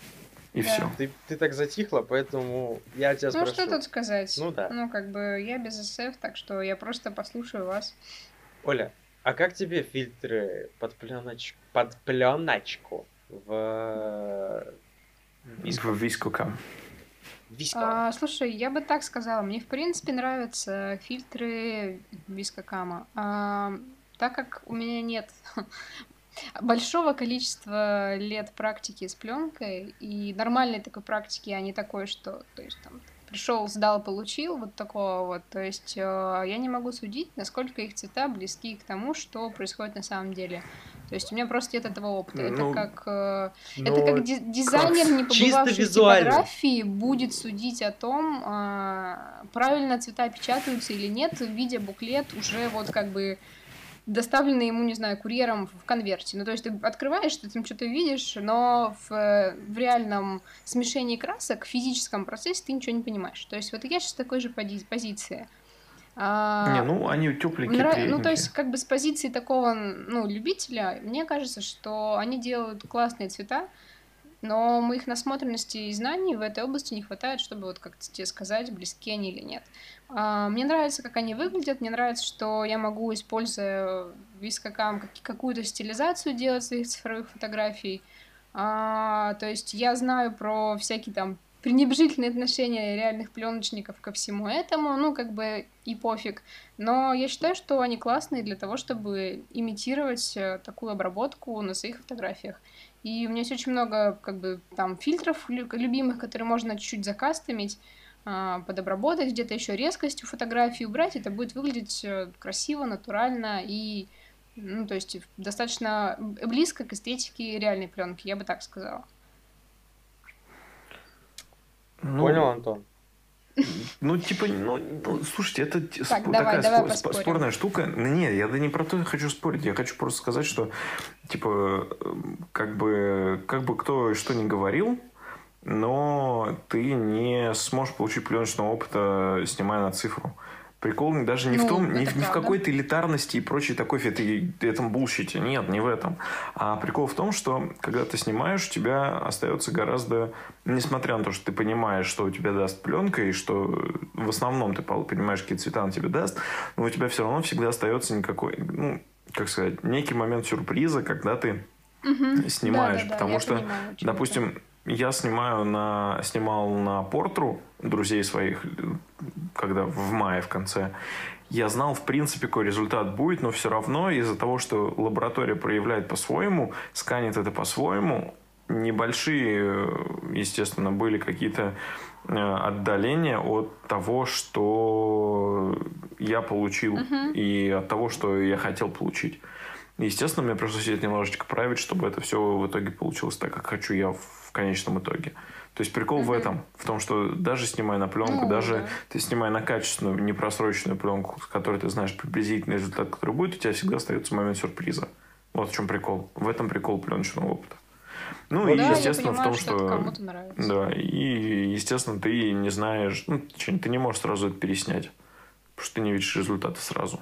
И Да. все. Ты, ты так затихла, поэтому я тебя Ну, спрошу. что тут сказать? Ну да. Ну, как бы я без СФ, так что я просто послушаю вас. Оля, а как тебе фильтры под пленочку, под пленочку в Виско? В Вискокам. Виско. А, слушай, я бы так сказала. Мне, в принципе, нравятся фильтры Вискокама. А, так как у меня нет большого количества лет практики с пленкой и нормальной такой практики, а не такой, что, то есть там пришел, сдал, получил, вот такого вот. То есть э, я не могу судить, насколько их цвета близки к тому, что происходит на самом деле. То есть у меня просто нет этого опыта. Ну, это как, э, Но это как ди- дизайнер, не чисто побывавший в визуально. типографии, будет судить о том, э, правильно цвета печатаются или нет, видя буклет уже вот как бы доставленный ему, не знаю, курьером в конверте. Ну, то есть ты открываешь, ты там что-то видишь, но в, в реальном смешении красок, в физическом процессе ты ничего не понимаешь. То есть вот я сейчас в такой же пози- позиции. А, Не, ну они тепленькие, нрав- приятненькие. Ну, то есть как бы с позиции такого, ну, любителя, мне кажется, что они делают классные цвета, но моих насмотренностей и знаний в этой области не хватает, чтобы вот как-то тебе сказать, близки они или нет. А, Мне нравится, как они выглядят, мне нравится, что я могу, используя вискокам, как- какую-то стилизацию делать своих цифровых фотографий. А, То есть я знаю про всякие там пренебрежительные отношения реальных пленочников ко всему этому, ну, как бы и пофиг. Но я считаю, что они классные для того, чтобы имитировать э, такую обработку на своих фотографиях. И у меня есть очень много, как бы, там, фильтров лю- любимых, которые можно чуть-чуть закастомить, а, подобработать, где-то еще резкость у фотографии убрать, это будет выглядеть э, красиво, натурально и, ну, то есть достаточно близко к эстетике реальной пленки, я бы так сказала. Ну, Понял, Антон? Ну, типа, ну, ну, слушайте, это т- Так, спо- давай, такая давай спо- спо- поспорим. спорная штука. Ну, нет, я да не про то хочу спорить. Я хочу просто сказать, что, типа, эм, как бы, как бы кто что ни говорил, но ты не сможешь получить пленочного опыта, снимая на цифру. Прикол даже не в Ну, том, не, это в- не в правда. какой-то элитарности и прочей такой фи- этом булщите. Нет, не в этом. А прикол в том, что когда ты снимаешь, у тебя остается гораздо, несмотря на то, что ты понимаешь, что у тебя даст пленка, и что в основном ты пол- понимаешь, какие цвета он тебе даст, но у тебя все равно всегда остается никакой, ну, как сказать, некий момент сюрприза, когда ты Мгм. снимаешь. Да-да-да, Потому я что, понимаю, о чём ты. допустим, я снимаю на, снимал на Портру друзей своих, когда в мае в конце. Я знал, в принципе, какой результат будет, но все равно из-за того, что лаборатория проявляет по-своему, сканит это по-своему, небольшие, естественно, были какие-то э, отдаления от того, что я получил, Мгм. и от того, что я хотел получить. Естественно, мне пришлось это немножечко править, чтобы это все в итоге получилось так, как хочу я в конечном итоге. То есть прикол в Мгм. этом, в том, что даже снимая на пленку, Ну, даже да. ты снимая на качественную, непросроченную пленку, с которой ты знаешь приблизительный результат, который будет, у тебя всегда остается момент сюрприза. Вот в чем прикол. В этом прикол пленочного опыта. Ну Вот и, Да, я естественно, в понимаю, том, что это что... кому-то нравится. Да, и, естественно, ты не знаешь... Ну, точнее, ты не можешь сразу это переснять, потому что ты не видишь результаты сразу.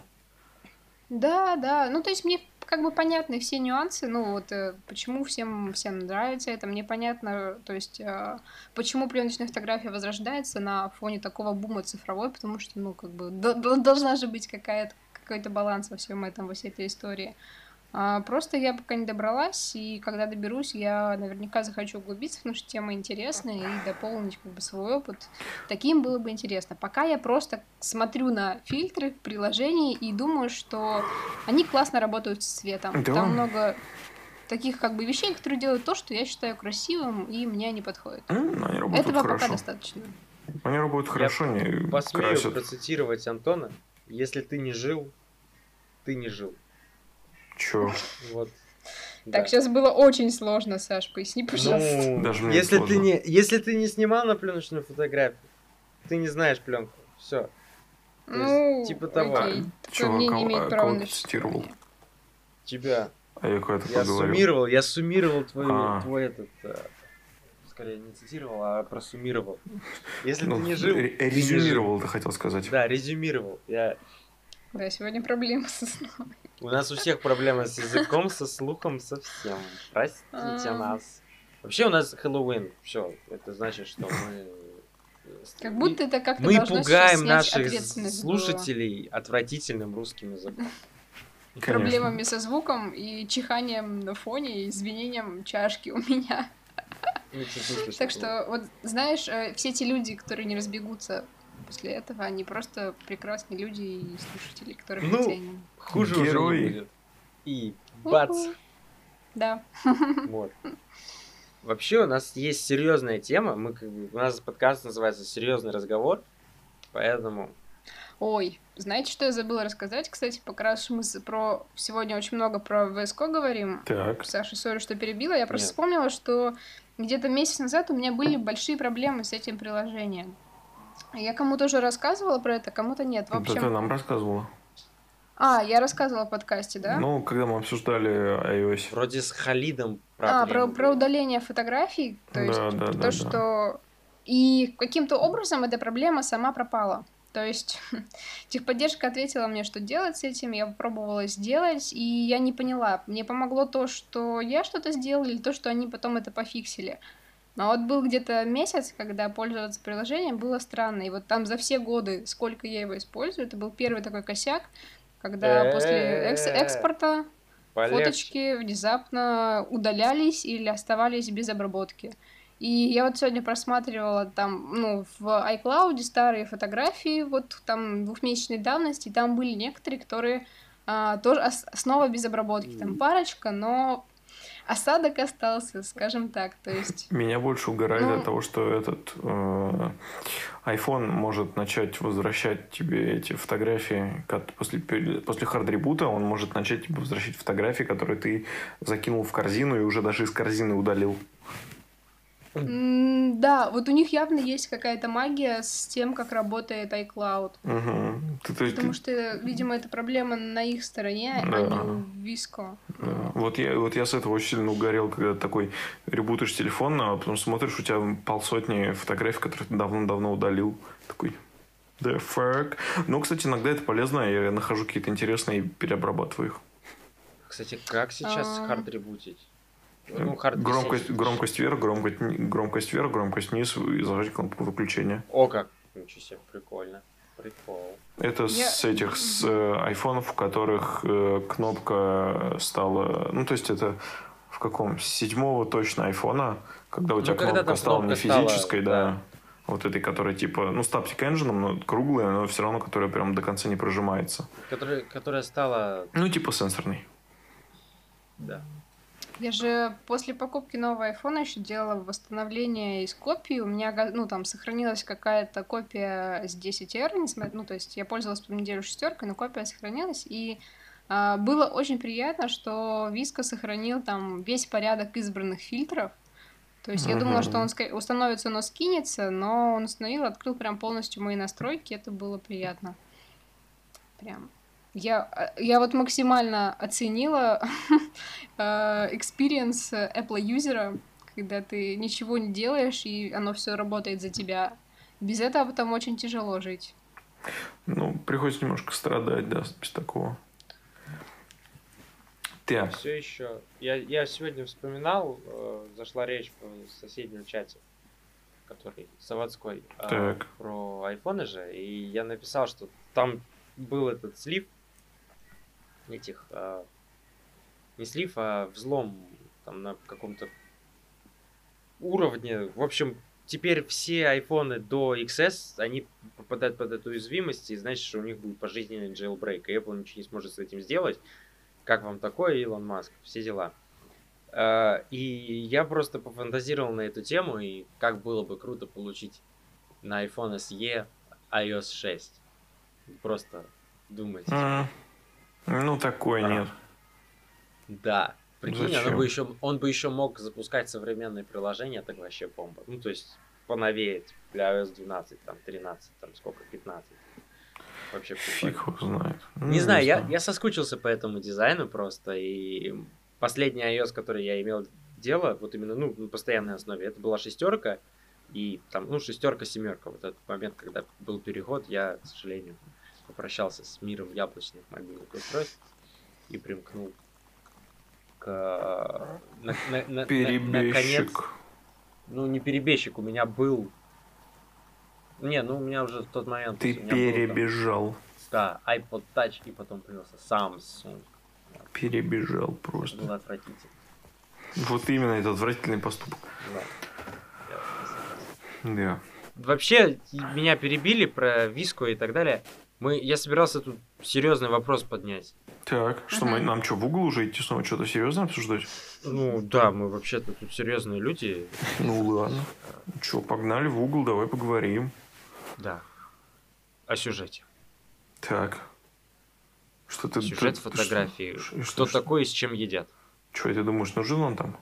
Да, да. Ну, то есть мне как бы понятны все нюансы, ну вот э, почему всем, всем нравится это, мне понятно, то есть э, почему пленочная фотография возрождается на фоне такого бума цифровой, потому что, ну, как бы до- до- должна же быть какая-то, какой-то баланс во всем этом, во всей этой истории. А, просто я пока не добралась, и когда доберусь, я наверняка захочу углубиться, потому что тема интересная, и дополнить как бы свой опыт. Таким было бы интересно. Пока я просто смотрю на фильтры в приложении и думаю, что они классно работают с цветом. Да. Там много таких как бы вещей, которые делают то, что я считаю красивым, и мне они подходят. М, Они работают Этого хорошо. пока достаточно. Они работают хорошо, Я они посмею красят. процитировать Антона. Если ты не жил, ты не жил. Чё? Вот. Так, Да. сейчас было очень сложно, Саш, поясни, пожалуйста. Ну, Даже мне если сложно. ты не, если ты не снимал на пленочную фотографию, ты не знаешь пленку. Все. Ну, типа того. окей. А, Такое чё, мнение кого- имеет а право кого на ты цитировал? существование. Тебя. А я куда-то Я поговорил. суммировал, я суммировал твой, А. твой этот. э, Скорее не цитировал, а просуммировал. Если Ну, ты не жил. ре- ты не жил. резюмировал, ты хотел сказать. Да, резюмировал. Я... Да, сегодня проблемы со сном. У нас у всех проблемы с языком, со слухом, со всем. Простите А. нас. Вообще у нас Хэллоуин. Все, это значит, что мы. Как будто это как-то мы должно сейчас пугаем снять наших ответственность слушателей отвратительным русским языком. было. Конечно. Проблемами со звуком и чиханием на фоне, и звенением чашки у меня. Ну, чуть не слышно Так было. что, вот, знаешь, э, все те люди, которые не разбегутся после этого, они просто прекрасные люди и слушатели, которых мы Ну, ценим. Хуже уже Герои. не будет. И бац! У-ху. Да. Вот. Вообще у нас есть серьезная тема. Мы как бы, у нас подкаст называется «Серьезный разговор», поэтому Ой, знаете, что я забыла рассказать? Кстати, как раз мы с- про сегодня очень много про ви эс код говорим. Так. Саша, сори, что перебила. Я просто Нет. вспомнила, что где-то месяц назад у меня были большие проблемы с этим приложением. Я кому-то уже рассказывала про это, кому-то нет. В Да ты общем... нам рассказывала. А, я рассказывала в подкасте, да? Ну, когда мы обсуждали iOS. вроде с Халидом А, про, проблемы про были. удаление фотографий, то есть Да, да, про да, то, да. что... И каким-то образом эта проблема сама пропала. То есть техподдержка ответила мне, что делать с этим, я попробовала сделать, и я не поняла, мне помогло то, что я что-то сделала, или то, что они потом это пофиксили. Но вот был где-то месяц, когда пользоваться приложением было странно, и вот там за все годы, сколько я его использую, это был первый такой косяк, когда после экс- экспорта Полегче. фоточки внезапно удалялись или оставались без обработки. И я вот сегодня просматривала там, ну, в iCloud старые фотографии, вот там двухмесячной давности, и там были некоторые, которые а, тоже ос- снова без обработки, там парочка, но осадок остался, скажем так, то есть... Меня больше угорает Ну- от того, что этот э, iPhone может начать возвращать тебе эти фотографии как после, пере- после хард-ребута, он может начать тебе возвращать фотографии, которые ты закинул в корзину и уже даже из корзины удалил. М, Да, вот у них явно есть какая-то магия с тем, как работает iCloud. Угу. Ты, то есть Потому ты- что, видимо, эта проблема на их стороне, а не Да. у Виско. Да. Вот я, вот я с этого очень сильно угорел, когда ты такой ребутишь телефон, а потом смотришь, у тебя полсотни фотографий, которые ты давно-давно удалил. Такой, the fuck. Ну, кстати, иногда это полезно, я нахожу какие-то интересные и переобрабатываю их. Кстати, как сейчас А. хард ребутить? Ну, хард Громкость, ресет. громкость вверх, громкость, ни- громкость вверх, громкость вниз и зажать кнопку выключения. О, как. Ничего себе, прикольно. Прикол. Это Я- с этих, с э, айфонов, у которых э, кнопка стала... Ну, то есть это в каком? С седьмого точно айфона, когда у тебя Ну, когда кнопка там стала не кнопка стала, физической, да. да. Вот этой, которая типа, ну, с Taptic Engine, но круглая, но все равно, которая прям до конца не прожимается. Которая, которая стала... Ну, типа сенсорный. Да. Я же после покупки нового айфона еще делала восстановление из копий. У меня, га- ну, там сохранилась какая-то копия с десять эр, несмотря- ну, то есть я пользовалась по неделю шестеркой, но копия сохранилась. И а, было очень приятно, что Виско сохранил там весь порядок избранных фильтров. То есть я думала, что он ска- установится, но скинется, но он установил, открыл прям полностью мои настройки, это было приятно. Прям. Я, а, я вот максимально оценила э, experience Apple юзера, когда ты ничего не делаешь, и оно все работает за тебя. Без этого там очень тяжело жить. Ну, приходится немножко страдать, да, без такого. Так, Все еще. Я, я сегодня вспоминал, э, зашла речь в соседнем чате, который заводской, э, Так. про айфоны же, и я написал, что там был этот слив этих, э, не слив, а взлом там на каком-то уровне. В общем, теперь все айфоны до икс эс, они попадают под эту уязвимость, и значит, что у них будет пожизненный jailbreak, и Apple ничего не сможет с этим сделать. Как вам такое, Илон Маск? Все дела. Э, И я просто пофантазировал на эту тему, и как было бы круто получить на iPhone эс и ай о эс шесть. Просто думайте. м, ну, такой А. нет. Да. Прикинь, оно Зачем? бы еще, он бы еще мог запускать современные приложения, так вообще бомба. Ну, то есть, поновее, типа, для ай о эс двенадцать, там, тринадцать, там, сколько, пятнадцать. Вообще прикольно. Фиг его знает. Ну, Не знаю, я, я соскучился по этому дизайну просто, и последний iOS, который я имел дело, вот именно, ну, на постоянной основе, это была шестерка, и там, ну, шестерка, семерка. Вот этот момент, когда был переход, я, к сожалению, попрощался с миром яблочных мобильных устройств и примкнул к... На, на- на- на- наконец, Перебежчик. ну, не перебежчик, у меня был... Не, ну, у меня уже в тот момент... Ты у меня был там, перебежал. да, iPod Touch, и потом появился Samsung. Перебежал Это просто. было отвратительно. Вот именно этот отвратительный поступок. Да. Я согласен. Да. Вообще, меня перебили про Виско и так далее. Мы, я собирался тут серьезный вопрос поднять. Так, что мы, Мгм. нам что, в угол уже идти снова что-то серьезное обсуждать? Ну да, мы вообще-то тут серьезные люди. Ну ладно. Че, погнали в угол, давай поговорим. Да. О сюжете. Так. Что ты... Сюжет ты- фотографии. что- Что что- такое и с чем едят? Че, ты думаешь, нужен он там?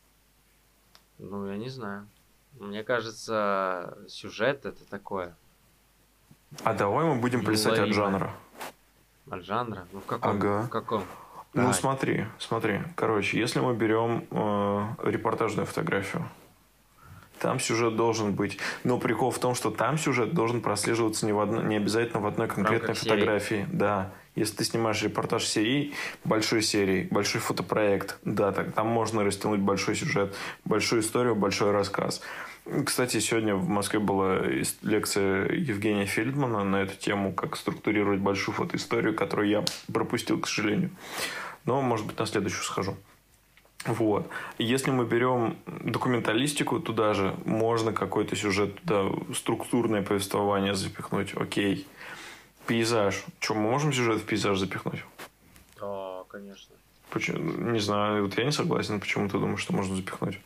Ну, я не знаю. Мне кажется, сюжет это такое. А давай мы будем плясать от Неуловимое. жанра. От жанра? Ну, в каком? Ага. В каком? Ну Да. смотри, смотри. Короче, если мы берем э, репортажную фотографию, там сюжет должен быть. Но прикол в том, что там сюжет должен прослеживаться не, в одно- не обязательно в одной конкретной рамках серии. фотографии. Да. Если ты снимаешь репортаж серии, большой серии, большой фотопроект, да, так, там можно растянуть большой сюжет, большую историю, большой рассказ. Кстати, сегодня в Москве была ис- лекция Евгения Фельдмана на эту тему, как структурировать большую фотоисторию, которую я пропустил, к сожалению. Но, может быть, на следующую схожу. Вот. Если мы берем документалистику, туда же можно какой-то сюжет, туда структурное повествование запихнуть. Окей. Пейзаж. Что, мы можем сюжет в пейзаж запихнуть? Да, конечно. Почему? Не знаю. Вот я не согласен. Почему ты думаешь, что можно запихнуть?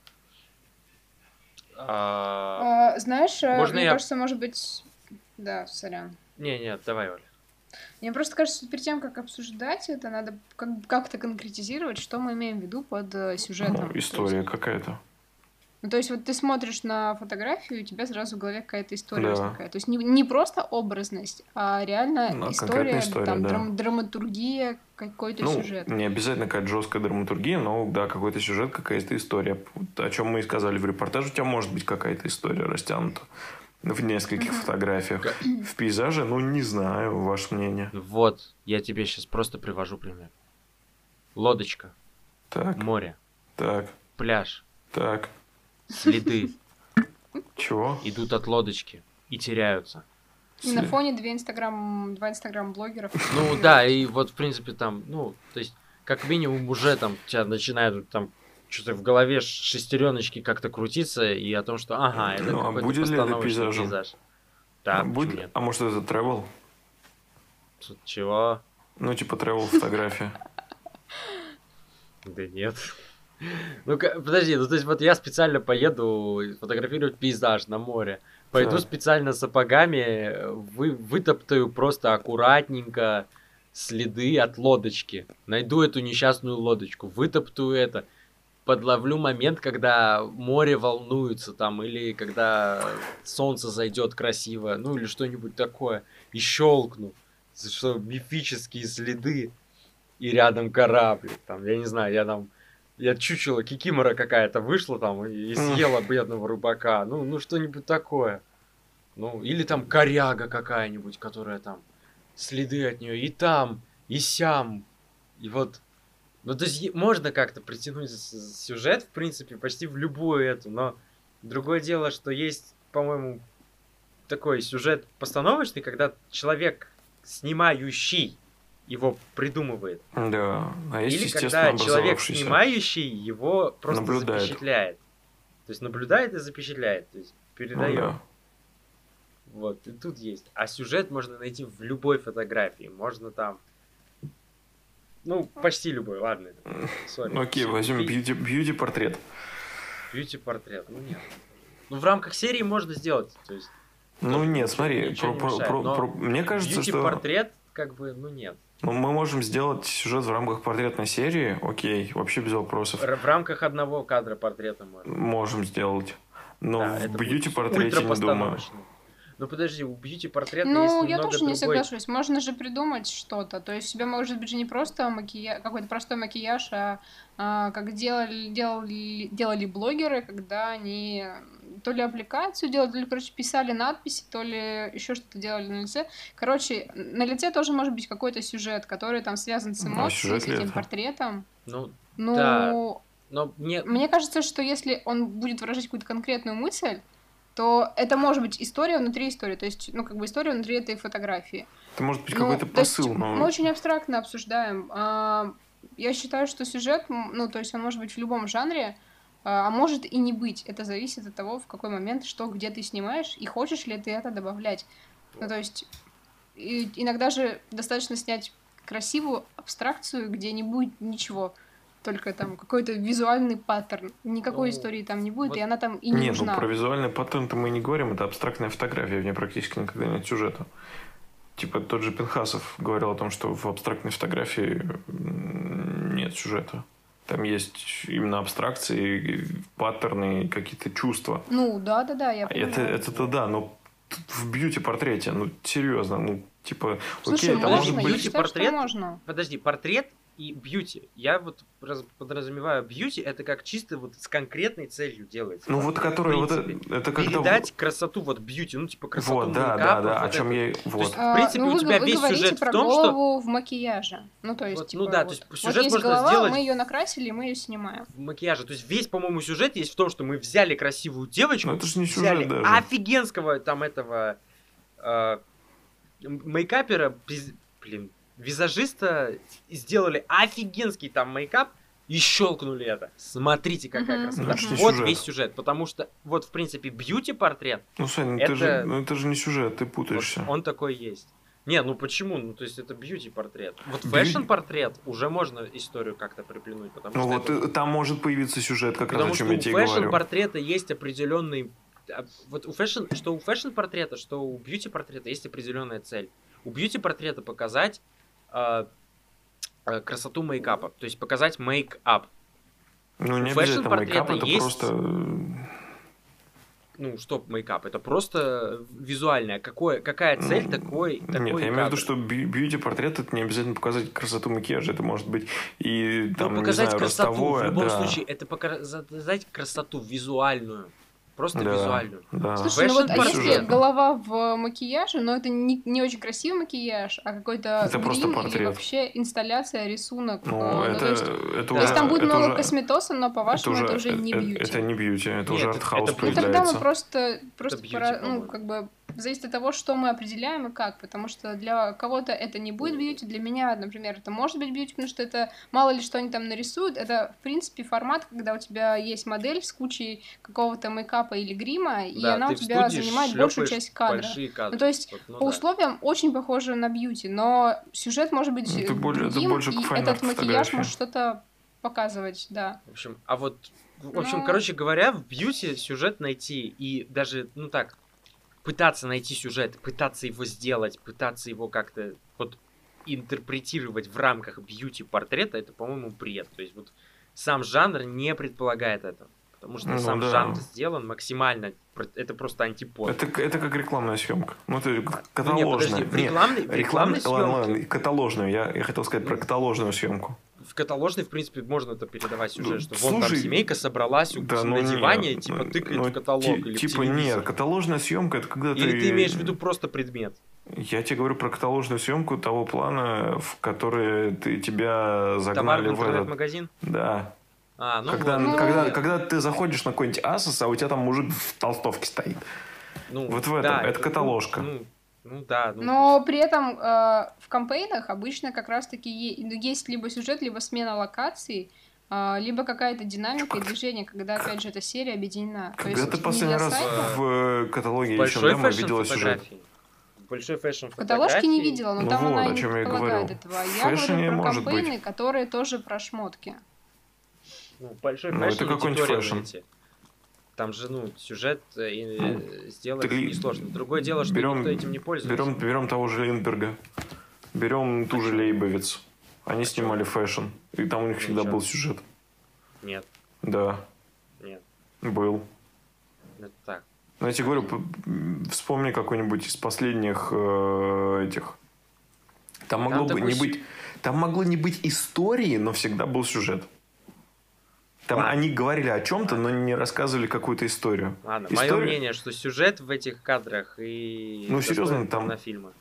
А, А, знаешь, э, Можно мне я- кажется, может быть... Да, сорян. Не, не, давай, Оля. Мне просто кажется, что перед тем, как обсуждать это, надо как- как-то конкретизировать, что мы имеем в виду под э, сюжетом. Ну, То есть, история какая-то. Ну, то есть вот ты смотришь на фотографию, и у тебя сразу в голове какая-то история Да. возникает. То есть не, не просто образность, а реально Ну, конкретная история, история, там, да. драм- драматургия, какой-то Ну, сюжет. не обязательно какая-то жесткая драматургия, но да, какой-то сюжет, какая-то история. Вот о чем мы и сказали в репортаже, у тебя может быть какая-то история растянута в нескольких Мгм. фотографиях. В пейзаже, ну, не знаю, ваше мнение. Вот, я тебе сейчас просто привожу пример. Лодочка, Так, море, так, пляж, так. следы Чего? идут от лодочки и теряются. И на Сли- фоне две инстаграм, два инстаграм-блогеров. Ну да, и вот в принципе там, ну, то есть, как минимум уже там у тебя начинают там что-то в голове шестереночки как-то крутиться и о том, что ага, это Ну, а какой-то будет ли это постановочный пейзажем? пейзаж. Да, А, почему будет- нет? а может это travel? Тут чего? Ну, типа travel фотография. Да нет. Ну, ка- подожди, ну то есть вот я специально поеду фотографировать пейзаж на море. Пойду Так. специально сапогами, вы, вытоптаю просто аккуратненько следы от лодочки. Найду эту несчастную лодочку, вытоптаю это. Подловлю момент, когда море волнуется там, или когда солнце зайдет красиво, ну или что-нибудь такое. И щелкну, что мифические следы, и рядом корабль. Там, я не знаю, я там я чучело, кикимора какая-то вышла там и, и съела бедного рыбака. Ну, ну что-нибудь такое. Ну, или там коряга какая-нибудь, которая там следы от нее и там, и сям. И вот. Ну, то есть е- можно как-то притянуть с- с- сюжет, в принципе, почти в любую эту, но другое дело, что есть, по-моему, такой сюжет постановочный, когда человек, снимающий, его придумывает. Да. А есть, Или естественно, когда человек, образовавшийся. снимающий, его просто Наблюдает. запечатляет. То есть наблюдает и запечатляет. То есть Ну, передает. да. Вот, и тут есть. А сюжет можно найти в любой фотографии. Можно там... Ну, почти любой, ладно. Сори. Ну, окей, возьмем бьюти, бьюти-портрет. Бьюти-портрет, ну нет. Ну, в рамках серии можно сделать. То есть, Ну, тоже нет, ничего- смотри, ничего про- не про- мешает. про- Но про- мне кажется, что бьюти-портрет, как бы, ну нет. ну, мы можем сделать сюжет в рамках портретной серии, окей, вообще без вопросов. Р- в рамках одного кадра портрета можно. Можем сделать. Но Да, в это будет бьюти-портрете не думаю. ультрапостановочно. Ну подожди, у бьюти-портрета есть Ну, я немного тоже не другой... соглашусь. Можно же придумать что-то. То есть у тебя может быть же не просто макияж, какой-то простой макияж, а, а, как делали, делали, делали блогеры, когда они то ли аппликацию делали, то ли, короче, писали надписи, то ли еще что-то делали на лице. Короче, на лице тоже может быть какой-то сюжет, который там связан с А эмоцией, сюжет с ли этим это? портретом. Ну, Ну, да. но мне... мне кажется, что если он будет выражать какую-то конкретную мысль, то это может быть история внутри истории, то есть, ну, как бы история внутри этой фотографии. Это может быть Ну, какой-то то есть посыл, но... мы очень абстрактно обсуждаем. А, Я считаю, что сюжет, м, ну, то есть он может быть в любом жанре, а а может и не быть. Это зависит от того, в какой момент, что, где ты снимаешь, и хочешь ли ты это добавлять. Ну, то есть и- иногда же достаточно снять красивую абстракцию, где не будет ничего, только там какой-то визуальный паттерн. Никакой Ну, истории там не будет, вот- и она там и не Нет, ну нужна. про визуальный паттерн-то мы не говорим, это абстрактная фотография, в ней практически никогда нет сюжета. Типа тот же Пинхасов говорил о том, что в абстрактной фотографии м, нет сюжета. Там есть именно абстракции, паттерны, какие-то чувства. Ну, да-да-да, я А Это, понимаю. это-то да, но тут в бьюти-портрете, ну, серьезно, ну, типа, Слушай, окей, это подожди, может можно, быть... я считаю, что бьюти-портрет? можно. Подожди, портрет и бьюти. Я вот раз- подразумеваю бьюти, это как чисто вот с конкретной целью делается. Ну, вот портрет, в которая, вот это, принципе. это когда... Передать красоту, вот бьюти, ну, типа красоту Вот, да, да, мейкапа, да, о вот чем это. я... и- есть Вот. В принципе, А, ну, у вы, тебя вы весь говорите сюжет про в том, что голову в макияже. Ну, то есть, Вот, типа, ну да, то вот, есть вот сюжет есть можно голова, сделать- мы ее накрасили, и мы ее снимаем. в макияже. То есть весь, по-моему, сюжет есть в том, что мы взяли красивую девочку, Ну, это же не взяли сюжет даже. офигенского там этого э, м- мейкапера, пиз- блин, визажиста, и сделали офигенский там мейкап и щелкнули это. Смотрите, какая Мгм. красота. Ну, это ж не Вот сюжет. весь сюжет, потому что вот, в принципе, бьюти-портрет, Ну, Саня, ну, это- ты же, ну, это же не сюжет, ты вот путаешься. он такой есть. Не, ну почему? Ну, то есть это бьюти-портрет. Вот Бью- фэшн-портрет уже можно историю как-то приплюнуть, потому Ну что вот это- э, там может появиться сюжет, как раз Потому о чем что я у тебе говорю. фэшн-портрета есть определенный... а, Вот у фэшн, что у фэшн-портрета, что у бьюти-портрета есть определенная цель. У бьюти-портрета показать а, а, красоту мейкапа, то есть показать мейк-ап. Ну, не У обязательно мейкап, фэшн-портрета это есть, просто... ну, что мейкап? Это просто визуальное. Какое, какая цель, м, такой, Нет, такой я и имею в виду, кадр. что бью- бьюти-портрет это не обязательно показать красоту макияжа, это может быть и Ну, там, не показать знаю, красоту. В ростовое, любом да, случае, это показать красоту визуальную. Просто да, визуальную. да, Слушай, ну вот, а без если Фэшн-портрет. сюжета. голова в макияже, но это не, не очень красивый макияж, а какой-то Это просто грим или портрет. вообще инсталляция, рисунок, Ну, э, ну это, то есть, это Да. уже, если там будет это много уже, косметоса, но это по-вашему уже, это уже это, не это бьюти. не бьюти, это Нет, уже это- артхаус это Ну бьюти. тогда мы появляется. просто, просто бьюти, пора, ну, по-моему. как бы, зависит от того, что мы определяем и как, потому что для кого-то это не будет бьюти, для меня, например, это может быть бьюти, потому что это мало ли что они там нарисуют, это, в принципе, формат, когда у тебя есть модель с кучей какого-то мейкапа или грима, и Да, она ты у в тебя студии занимает большую шлепаешь часть кадра. большие Ну, кадры. то есть, Вот, ну по да. условиям очень похоже на бьюти, но сюжет может быть Это более, это другим, больше к и этот файн-арт макияж фотографии. может что-то показывать, да. В общем, а вот, в общем, Ну, короче говоря, в бьюти сюжет найти и даже, ну так, пытаться найти сюжет, пытаться его сделать, пытаться его как-то вот интерпретировать в рамках бьюти-портрета, это, по-моему, бред. То есть вот сам жанр не предполагает этого. Потому что Ну сам да. жанр сделан максимально, про- это просто антипод. Это, это как рекламная съемка. Ну, это Ну не, каталожная. подожди, в Не, рекламной, в рекламной реклам- ладно, съемке, ладно, каталожную. Я, я хотел сказать про Ну, каталожную съемку. в каталожной, в принципе, можно это передавать сюжет, Ну, что вон там слушай, семейка собралась у- Да, на ну диване, нет. типа ну, тыкает ну, в каталог ти- или в Типа телевизор. нет, каталожная съемка это когда Или ты... ты имеешь в виду просто предмет? Я тебе говорю про каталожную съемку того плана, в который ты, тебя Товар загнали в в этот... интернет-магазин? Да. А, ну когда, вот. Ну, когда, когда ты заходишь на какой-нибудь Asos, а у тебя там мужик в толстовке стоит. Ну, Вот в этом, да, это ну, каталожка. Ну, ну да. Ну, Но при этом э, в кампейнах обычно как раз-таки е- ну, есть либо сюжет, либо смена локаций, э, либо какая-то динамика и движение, когда, опять же, эта серия объединена. То Когда есть ты не последний для раз сайта. в э, в каталоге большой эйч энд эм фэшн видела сюжет? фотографии. В большой фэшн В каталожке не фотографии. видела, но Ну там вот, она о и не чем я и предполагает говорю. этого. В Я фэшне говорю про может быть. кампейны, которые тоже про шмотки. Ну, большой Ну, фэшн это и какой-нибудь туториалы фэшн. эти. Там же, ну, сюжет э, и, Ну, э, сделать три- несложно. Другое дело, что берем- никто этим не пользуется. Берем, берем того же Линдберга. Берем ту А же чё? Лейбовиц. Они А чё? снимали фэшн. И там у них Ну, всегда чё? был сюжет. Нет, Да, нет, был. это так. Но я тебе говорю, п- м, вспомни какой-нибудь из последних э, этих. Там могло бы такой не сю- быть. Там могло не быть истории, но всегда был сюжет. Там Ладно. они говорили о чем-то, но не рассказывали какую-то историю. Ладно, мое История- мнение, что сюжет в этих кадрах и Ну, серьезно, достоин там- порнофильма.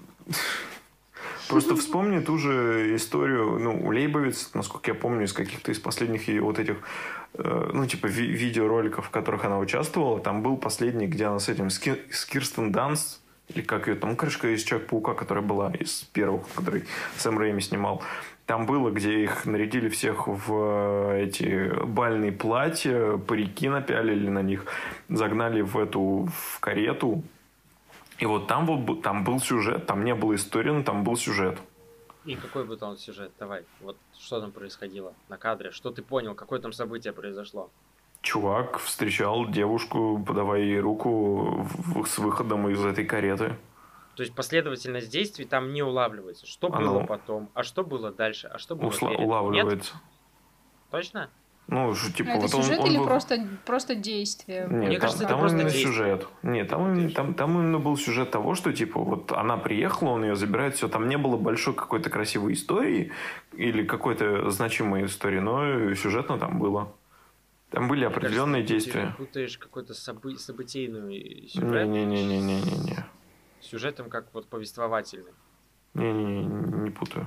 Просто вспомни ту же историю, ну, у Лейбовиц, насколько я помню, из каких-то из последних ее вот этих, э, ну, типа, ви- видеороликов, в которых она участвовала, там был последний, где она с этим, с, Ки- с Кирстен Данст, или как ее там, ну, короче, из Человека-паука, которая была из первых, который Сэм Рэйми снимал. Там было, где их нарядили всех в э, эти бальные платья, парики напялили на них, загнали в эту, в карету. И вот там был, там был сюжет, там не было истории, но там был сюжет. И какой был там сюжет? Давай, вот что там происходило на кадре? Что ты понял? Какое там событие произошло? Чувак встречал девушку, подавая ей руку в- с выходом из этой кареты. То есть последовательность действий там не улавливается. Что Оно- было потом? А что было дальше? А что было Усла- перед? Нет? улавливается. Точно? Ну, что, типа, А это вот он- сюжет он или был- просто, просто действие? Нет, Мне там, кажется, это там просто именно действие. сюжет. Нет, там, именно- там, там именно был сюжет того, что, типа, вот она приехала, он ее забирает, все. Там не было большой какой-то красивой истории или какой-то значимой истории, но сюжетно там было. Там были Мне определенные кажется, действия. Ты путаешь какой-то собы- событийную сюжет Не-не-не-не-не-не. с сюжетом как вот повествовательный. Не-не-не, не путаю.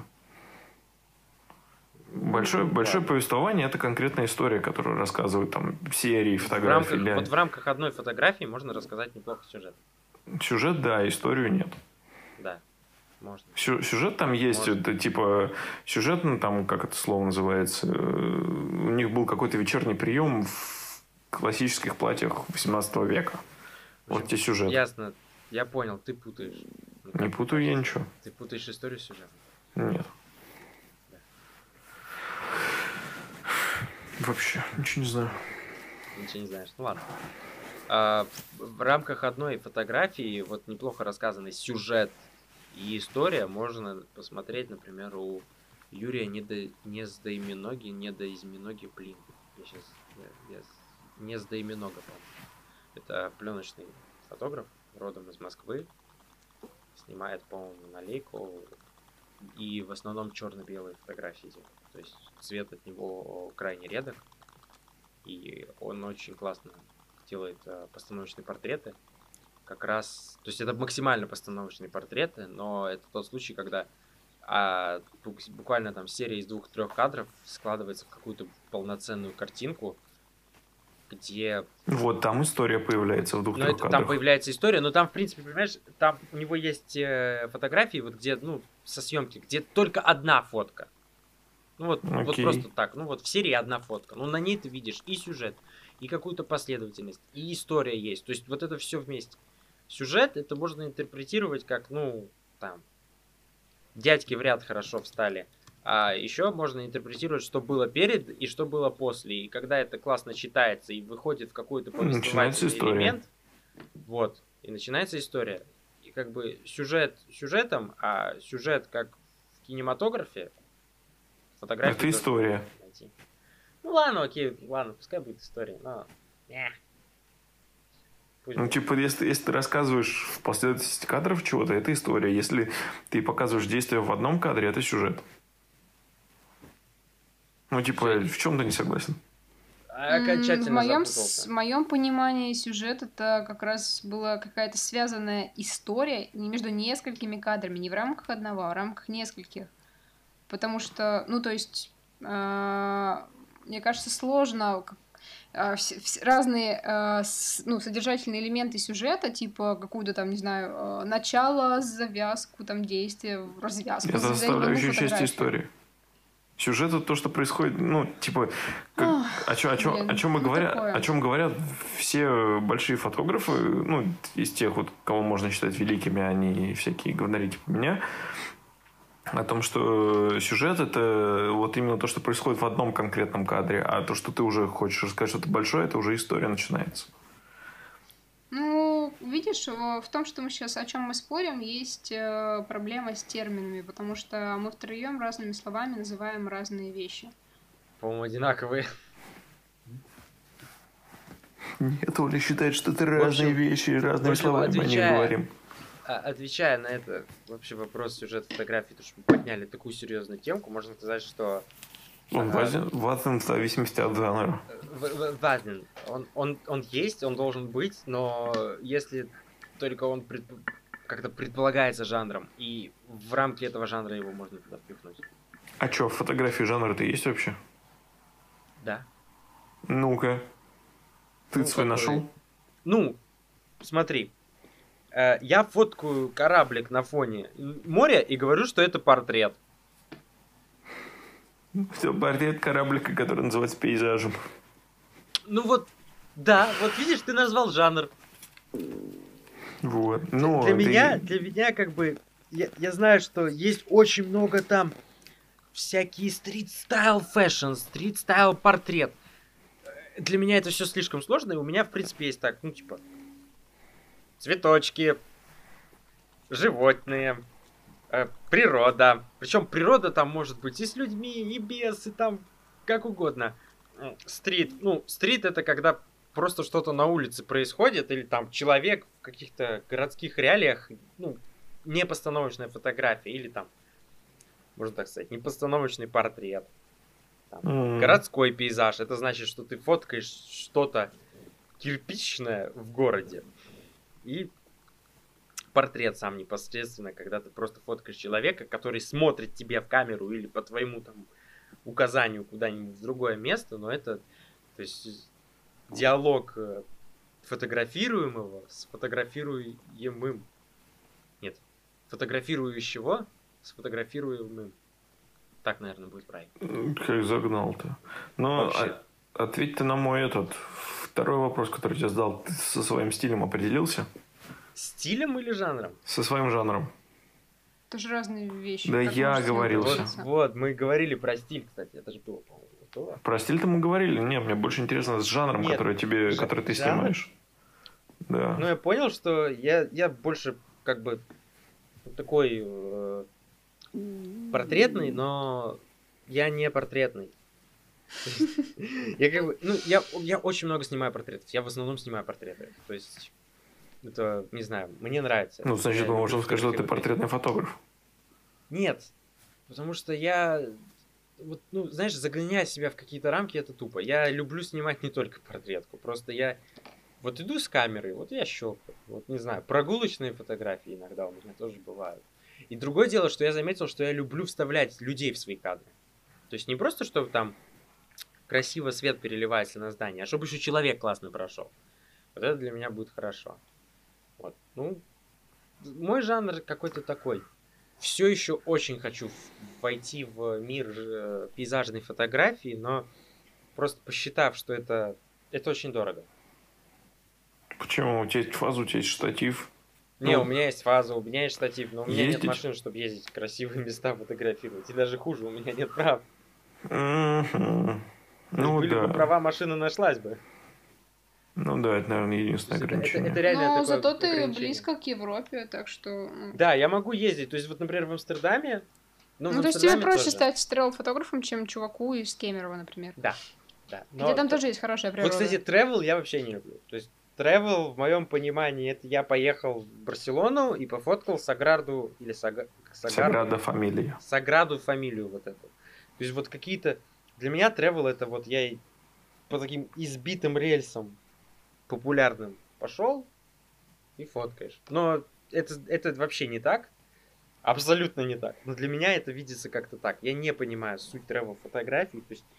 Большое, Ну, большое ладно. повествование – это конкретная история, которую рассказывают там серии В фотографий. рамках, или- вот в рамках одной фотографии можно рассказать неплохо сюжет. Сюжет, да, историю нет. Да, можно. Сю- Сюжет там есть, Может. это типа сюжет, ну там, как это слово называется, э, у них был какой-то вечерний прием в классических платьях восемнадцатого века. Вот тебе сюжет. Ясно, я понял, ты путаешь. Ну, Не как путаю я ничего. Ты путаешь историю с сюжетом. Нет. Вообще, ничего не знаю. Ничего не знаешь. Ну ладно. А, в, в рамках одной фотографии вот неплохо рассказанный сюжет и история можно посмотреть, например, у Юрия Недо... Нездоиминоги, Недоизминоги, блин. Я сейчас Я, я с- не с Дайминога, по-моему. Это пленочный фотограф, родом из Москвы. Снимает, по-моему, на Leica. И в основном черно-белые фотографии делает. То есть цвет от него крайне редок. И он очень классно делает э, постановочные портреты. Как раз, то есть это максимально постановочные портреты, но это тот случай, когда а, бук- буквально там серия из двух-трех кадров складывается в какую-то полноценную картинку, где... Вот там история появляется в Ну, двух-трех это там кадрах. появляется история, но там, в принципе, понимаешь, там у него есть э, фотографии, вот где, ну, со съемки, где только одна фотка. Ну вот, вот Окей. просто так. Ну вот в серии одна фотка. Ну на ней ты видишь и сюжет, и какую-то последовательность, и история есть. То есть вот это все вместе. Сюжет это можно интерпретировать как, ну, там, дядьки в ряд хорошо встали. А еще можно интерпретировать, что было перед и что было после. И когда это классно читается и выходит в какой-то Начинается повествовательный история. элемент, вот, и начинается история. И как бы сюжет сюжетом, а сюжет как в кинематографе, фотографии Это тоже история. можно найти. Ну ладно, окей, ладно, пускай будет история, но... э, пусть Ну, будет. типа, если, если ты рассказываешь в последовательности кадров чего-то, это история. Если ты показываешь действие в одном кадре, это сюжет. Ну, типа, в чем ты не согласен? А, М, В Окончательно моем, запутался. в моем понимании сюжет это как раз была какая-то связанная история не между несколькими кадрами, не в рамках одного, а в рамках нескольких. Потому что, ну, то есть, а, мне кажется, сложно как- а, вс- вс- разные а, с- ну, содержательные элементы сюжета, типа какую-то там, не знаю, а, начало, завязку, там, действия, развязку Это завязать в одну составляющая часть фотографию. истории. Сюжет это то, что происходит, ну, типа, как- Ох, о, чем, о, чем, блин, о, чем мы ну говоря, такое. о чем говорят все большие фотографы, ну, из тех вот, кого можно считать великими, они всякие говнари типа меня, о том, что сюжет это вот именно то, что происходит в одном конкретном кадре, а то, что ты уже хочешь рассказать что-то большое, это уже история начинается. Ну, видишь, в в том, что мы сейчас, о чем мы спорим, есть э, проблема с терминами, потому что мы втроем разными словами называем разные вещи. По-моему, одинаковые. Нет, Оля считает, что это В разные общем- вещи, в разными общем, словами о них отвечая- говорим. А, Отвечая на это вообще вопрос сюжет фотографии, то что мы подняли такую серьезную темку, можно сказать, что Он Ага. важен, важен в зависимости от жанра. в- в- важен. Он, он, он есть, он должен быть, но если только он предп- как-то предполагается жанром, и в рамки этого жанра его можно туда впихнуть. А что, в фотографии жанра-то есть вообще? Да. Ну-ка. Ты Ну, свой который- нашел? Ну, смотри. э, Я фоткаю кораблик на фоне моря и говорю, что это портрет. Все, портрет кораблика, который называется пейзажем. Ну вот, да, вот видишь, ты назвал жанр. Вот. Ну, для ты- меня, для меня как бы, я, я знаю, что есть очень много там всякие стрит-стайл фэшн, стрит-стайл портрет. Э, Для меня это все слишком сложно, и у меня, в принципе, есть так, ну, типа, цветочки, животные, э, природа. Причем природа там может быть и с людьми, и без, и там как угодно. М, Стрит, ну, стрит это когда просто что-то на улице происходит, или там человек в каких-то городских реалиях, ну, не постановочная фотография, или там, можно так сказать, не постановочный портрет. Там, М. городской пейзаж, это значит, что ты фоткаешь что-то кирпичное в городе. И портрет сам непосредственно, когда ты просто фоткаешь человека, который смотрит тебе в камеру или по твоему там указанию куда-нибудь в другое место, но это, то есть, диалог э, фотографируемого с фотографируемым. Нет, фотографирующего с фотографируемым. Так, наверное, будет правильно. Как загнал-то. Но Вообще. а- ответь ты на мой этот второй вопрос, который я тебе задал. Ты со своим стилем определился? Стилем или жанром? Со своим жанром? Это же разные вещи. Да как я можно с ним оговорился. Вот, определиться? вот, мы говорили про стиль, кстати, это же было, по-моему, то. Про стиль-то мы говорили. Нет, мне больше интересно с жанром, Нет, который тебе, жа- который ты жанр? снимаешь. Да. Ну, я понял, что я, я больше как бы такой э, портретный, но я не портретный. Я как бы, ну, я, я очень много снимаю портретов. Я в основном снимаю портреты. То есть, это, не знаю, мне нравится. Ну, значит, мы можем сказать, что ты фотографировать. портретный фотограф. Нет, потому что я, вот, ну, знаешь, загоняя себя в какие-то рамки, это тупо. Я люблю снимать не только портретку. Просто я вот иду с камерой, вот я щелкаю. Вот, не знаю, прогулочные фотографии иногда у меня тоже бывают. И другое дело, что я заметил, что я люблю вставлять людей в свои кадры. То есть не просто, чтобы там красиво свет переливается на здание, а чтобы еще человек классно прошел. Вот это для меня будет хорошо. Вот. Ну, мой жанр какой-то такой. Все еще очень хочу войти в мир э, пейзажной фотографии, но просто посчитав, что это, это очень дорого. Почему? У тебя есть фаза, у тебя есть штатив. Не, Ну, у меня есть фаза, у меня есть штатив, но у меня ездить? нет машин, чтобы ездить в красивые места фотографировать. И даже хуже, у меня нет прав. Мгм. То есть Ну были бы да. права, машина нашлась бы. Ну да, это, наверное, То единственное есть это, это, ограничение. это реально Но такое зато ты ограничение. близко к Европе, так что... ну. Да, я могу ездить. То есть, вот, например, в Амстердаме. Ну, в Ну, то есть тебе Амстердаме проще тоже. стать тревел-фотографом, чем чуваку из Кемерово, например. Да, да. Где Но там т- тоже есть хорошая Вот, природа. кстати, travel я вообще не люблю. То есть, travel в моем понимании, это я поехал в Барселону и пофоткал Саграду или Сага... Саграда фамилия. Саграду фамилию вот эту. То есть, вот какие-то... Для меня travel это вот я и по таким избитым рельсам популярным пошел и фоткаешь. Но это, это вообще не так. Абсолютно не так. Но для меня это видится как-то так. Я не понимаю суть travel фотографий. То есть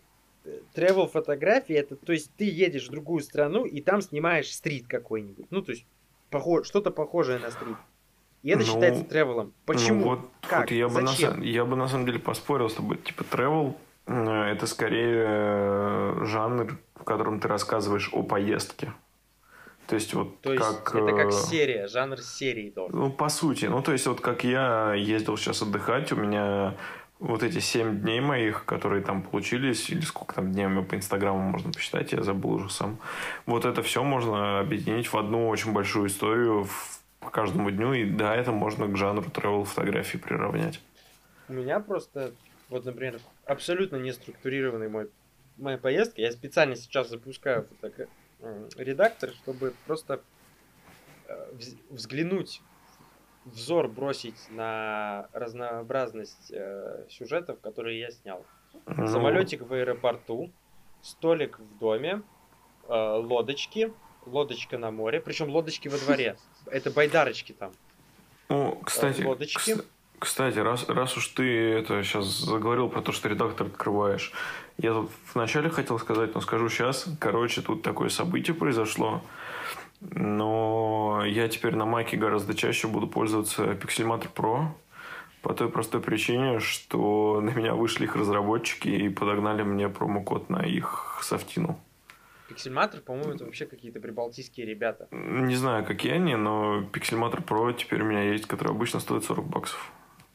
travel фотографии это, то есть ты едешь в другую страну и там снимаешь стрит какой-нибудь. Ну, то есть похож, что-то похожее на стрит. И это Ну, считается тревелом. Почему? Ну, вот, Как? вот я, бы на, Зачем? са- я бы на самом деле поспорил с тобой. Типа travel э, это скорее э, жанр, в котором ты рассказываешь о поездке. То есть вот То есть как... это как э, серия, жанр серии должен. Ну, по сути. Ну, то есть, вот как я ездил сейчас отдыхать, у меня вот эти семь дней моих, которые там получились, или сколько там дней по Инстаграму можно посчитать, я забыл уже сам. Вот это все можно объединить в одну очень большую историю в- по каждому дню, и да, это можно к жанру travel фотографии приравнять. У меня просто, вот, например, абсолютно не структурированный мой, моя поездка. Я специально сейчас запускаю фотогра- м, редактор, чтобы просто э, вз- взглянуть, взор бросить на разнообразность э, сюжетов, которые я снял. Ну, Самолетик в аэропорту, столик в доме, э, лодочки, лодочка на море, причем лодочки во дворе. Это байдарочки там. Ну, кстати, лодочки. кс- кстати, раз, раз уж ты это сейчас заговорил про то, что редактор открываешь, я тут вначале хотел сказать, но скажу сейчас. Короче, тут такое событие произошло, но я теперь на Маке гораздо чаще буду пользоваться Pixelmator Pro по той простой причине, что на меня вышли их разработчики и подогнали мне промокод на их софтину. Пиксельматор, по-моему, это вообще какие-то прибалтийские ребята. Не знаю, какие они, но Pixelmator Pro теперь у меня есть, который обычно стоит сорок баксов.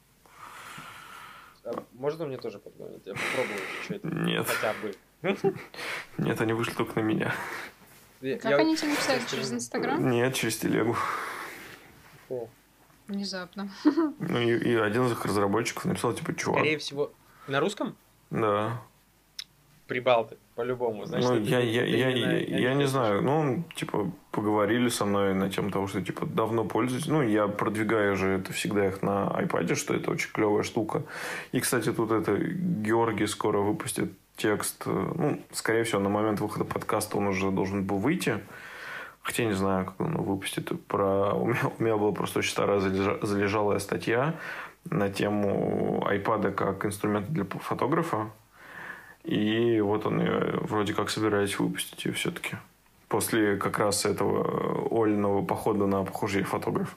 А можно мне тоже подгонить? Я попробую, что это Нет. хотя бы. Нет, они вышли только на меня. Я- Как я- они тебе написали? я Через стрельну. Инстаграм? Нет, через телегу. О, Внезапно. Ну и, и один из их разработчиков написал, типа, чувак. Скорее всего, на русском? Да. Прибалты, по-любому. Значит, Ну, это я, не- я, это я, именно я, они я не пишут. знаю. Ну, типа, поговорили со мной на тему того, что, типа, давно пользуюсь. Ну, я продвигаю же это всегда их на iPad, что это очень клевая штука. И, кстати, тут это Георгий скоро выпустит текст. э, Ну, скорее всего, на момент выхода подкаста он уже должен был выйти. Хотя я не знаю, как он выпустит. Про... У, меня, у меня была просто очень старая залежа- залежалая статья на тему iPad как инструмента для фотографа. И вот он ее вроде как собираюсь выпустить ее все-таки. После как раз этого Олиного похода на похожий фотограф.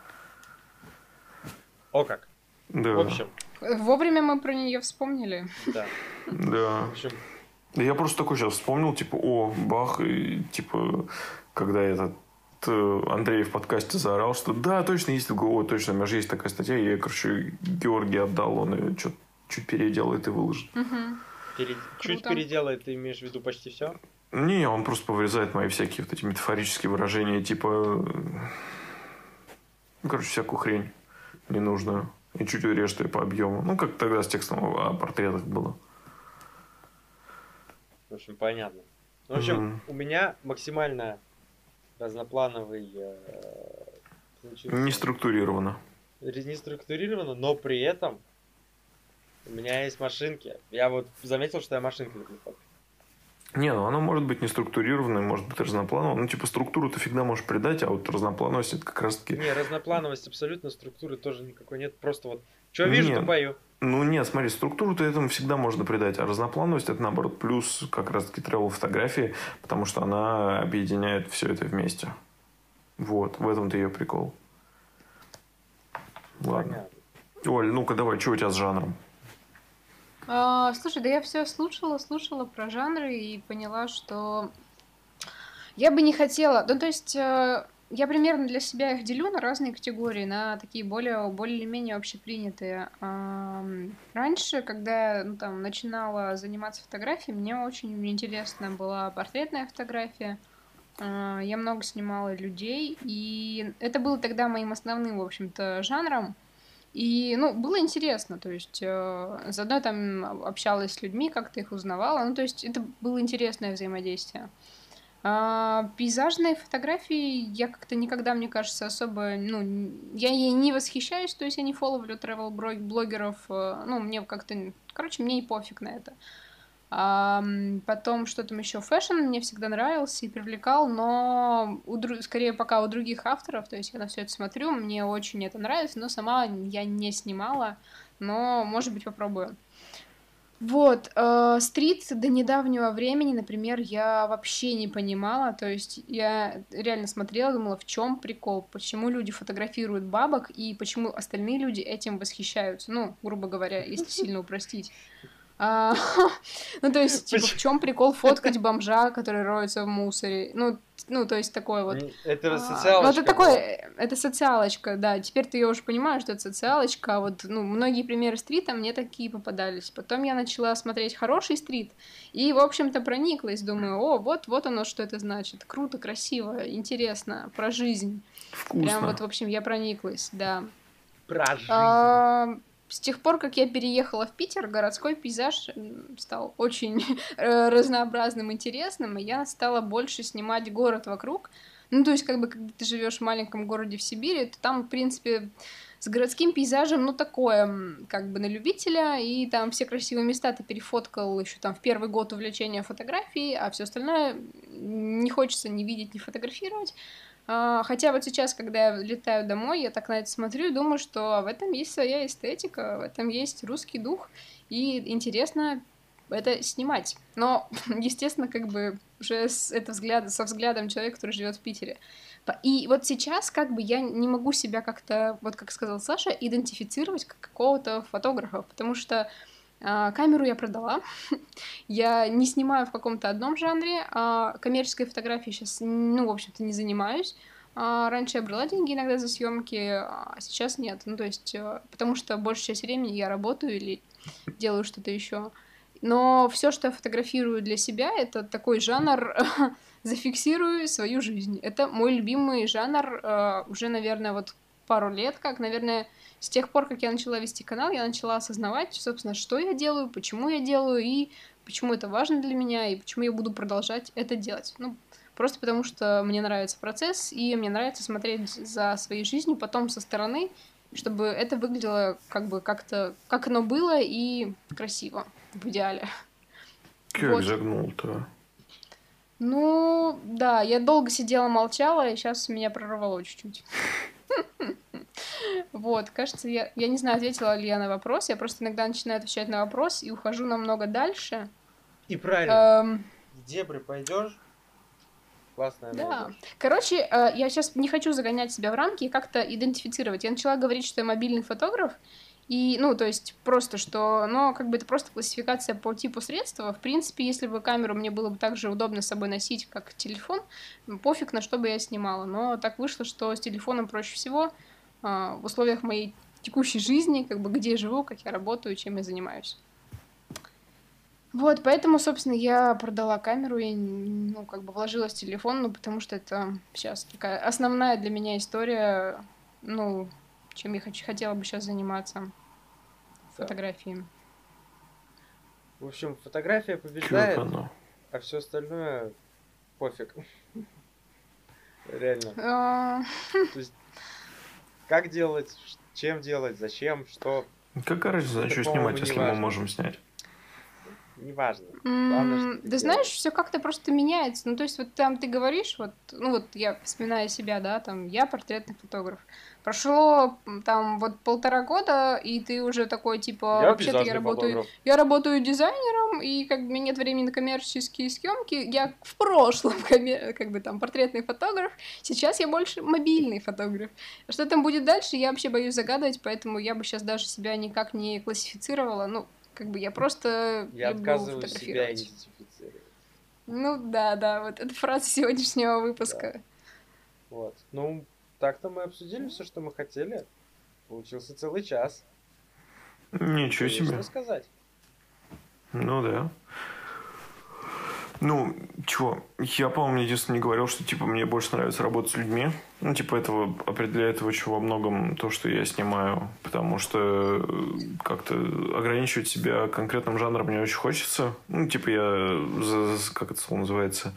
О как. Да. В общем, Вовремя мы про нее вспомнили. да. Да. В общем, Да я просто такой сейчас вспомнил, типа, о, бах, и типа, когда этот э, Андрей в подкасте заорал, что да, точно есть, я говорю, о, точно, у меня же есть такая статья, я ее, короче, Георгий отдал, он ее чуть, чуть переделает и выложит. Мгм. пере- чуть Круто. переделает, ты имеешь в виду почти все? Не, он просто повырезает мои всякие вот эти метафорические выражения, типа, э, ну, короче, всякую хрень ненужную. И чуть урежет ее по объему. Ну, как тогда с текстом о портретах было. В общем, понятно. В общем, Мгм. у меня максимально разноплановый э, Не получился структурировано. ре- не структурировано, но при этом у меня есть машинки. Я вот заметил, что я машинки люблю фоткать. Не, ну оно может быть не структурированное, может быть разноплановое. Ну, типа, структуру ты всегда можешь придать, а вот разноплановость это как раз-таки... Не, разноплановость абсолютно, структуры тоже никакой нет. Просто вот, что вижу, то Нет, пою. ну нет, смотри, структуру-то этому всегда можно придать, а разноплановость это наоборот плюс как раз-таки travel фотографии, потому что она объединяет все это вместе. Вот, в этом-то ее прикол. Ладно. Понятно. Оль, ну-ка давай, что у тебя с жанром? А, слушай, да я все слушала, слушала про жанры и поняла, что я бы не хотела. Ну, то есть, э, я примерно для себя их делю на разные категории, на такие более, более-менее общепринятые. Ам, Раньше, когда я, ну, там, начинала заниматься фотографией, мне очень интересна была портретная фотография. А, Я много снимала людей, и это было тогда моим основным, в общем-то, жанром. И, ну, было интересно, то есть, э, заодно там общалась с людьми, как-то их узнавала, ну, то есть, это было интересное взаимодействие. А, пейзажные фотографии я как-то никогда, мне кажется, особо, ну, н- я ей не восхищаюсь, то есть я не фоловлю travel-блогеров, э, ну, мне как-то, короче, мне и пофиг на это. А, м, потом, что там еще, фэшн мне всегда нравился и привлекал, но у дру- скорее пока у других авторов, то есть я на все это смотрю, мне очень это нравится, но сама я не снимала, но, может быть, попробую. Вот, э, стрит до недавнего времени, например, я вообще не понимала, то есть я реально смотрела, думала, в чем прикол, почему люди фотографируют бабок и почему остальные люди этим восхищаются, ну, грубо говоря, если сильно упростить. А, Ну, то есть, типа, в Почему? чем прикол фоткать бомжа, который роется в мусоре? Ну, ну, то есть, такое вот. М, Это А, Ну, это социалочка такое, была. э, это социалочка, да. Теперь ты я уже понимаю, что это социалочка. А вот, ну, многие примеры стрита мне такие попадались. Потом я начала смотреть хороший стрит и, в общем-то, прониклась. Думаю, о, вот, вот оно, что это значит. Круто, красиво, интересно, про жизнь. Прям вот, Вкусно. в общем, я прониклась, да. Про жизнь. А, С тех пор, как я переехала в Питер, городской пейзаж м, стал очень э, разнообразным, интересным, и я стала больше снимать город вокруг. Ну, то есть, как бы, когда ты живешь в маленьком городе в Сибири, то там, в принципе, с городским пейзажем, ну, такое, м, как бы, на любителя, и там все красивые места ты перефоткал еще там в первый год увлечения фотографией, а все остальное не хочется ни видеть, ни фотографировать. А, Хотя вот сейчас, когда я летаю домой, я так на это смотрю и думаю, что в этом есть своя эстетика, в этом есть русский дух, и интересно это снимать. Но, естественно, как бы уже с, это взгляд, со взглядом человека, который живет в Питере. По- И вот сейчас как бы я не могу себя как-то, вот как сказал Саша, идентифицировать как какого-то фотографа, потому что а, камеру я продала, я не снимаю в каком-то одном жанре, а коммерческой фотографией сейчас, ну, в общем-то, не занимаюсь. А, Раньше я брала деньги иногда за съемки, а сейчас нет. Ну, то есть, э, потому что большую часть времени я работаю или делаю что-то еще. Но все, что я фотографирую для себя, это такой жанр зафиксирую свою жизнь. Это мой любимый жанр э, уже, наверное, вот пару лет, как, наверное, с тех пор, как я начала вести канал, я начала осознавать, собственно, что я делаю, почему я делаю и почему это важно для меня и почему я буду продолжать это делать. Ну, просто потому что мне нравится процесс, и мне нравится смотреть за своей жизнью потом со стороны, чтобы это выглядело как бы как-то, как оно было и красиво в идеале. Как Вот. загнул-то? Ну, да, я долго сидела, молчала, и сейчас меня прорвало чуть-чуть. Вот, кажется, я, я не знаю, ответила ли я на вопрос. Я просто иногда начинаю отвечать на вопрос и ухожу намного дальше. И правильно. Эм, В дебри пойдешь, классное да. найдешь. Короче, э, я сейчас не хочу загонять себя в рамки и как-то идентифицировать. Я начала говорить, что я мобильный фотограф, и, ну, то есть просто, что, но как бы это просто классификация по типу средства. В принципе, если бы камеру мне было бы так же удобно с собой носить, как телефон, пофиг, на что бы я снимала. Но так вышло, что с телефоном проще всего а, в условиях моей текущей жизни, как бы где я живу, как я работаю, чем я занимаюсь. Вот, поэтому, собственно, я продала камеру и, ну, как бы вложилась в телефон, ну, потому что это сейчас такая основная для меня история, ну, чем я хочу, хотела бы сейчас заниматься Да. фотографией. В общем, фотография Как побеждает. оно? а все остальное пофиг. Реально. А, То есть, как делать, ш- чем делать, зачем, что, Какая разница, это, что по-моему, снимать, не если мы важно. можем снять? Неважно. Главное, что м, ты Да знаешь, делаешь. все как-то просто меняется. Ну, то есть, вот там ты говоришь, вот, ну вот я вспоминаю себя, да, там, я портретный фотограф. Прошло м, там вот полтора года, и ты уже такой, типа, Я вообще-то я пейзажный работаю, фотограф. я работаю дизайнером, и как бы у меня нет времени на коммерческие съемки. Я в прошлом коммер- как бы там портретный фотограф, сейчас я больше мобильный фотограф. Что там будет дальше, я вообще боюсь загадывать, поэтому я бы сейчас даже себя никак не классифицировала. Ну, как бы я просто Я люблю отказываюсь себя фотографировать. идентифицировать. Ну да, да, вот это фраза сегодняшнего Да, выпуска. вот. Ну, так-то мы обсудили все, что мы хотели. Получился целый час. Ничего Есть себе. что сказать. Ну да. Ну, чего, я, по-моему, единственное не говорил, что, типа, мне больше нравится работать с людьми. Ну, типа, этого определяет очень во многом то, что я снимаю. Потому что э, как-то ограничивать себя конкретным жанром не очень хочется. Ну, типа, я, за- за- как это слово называется,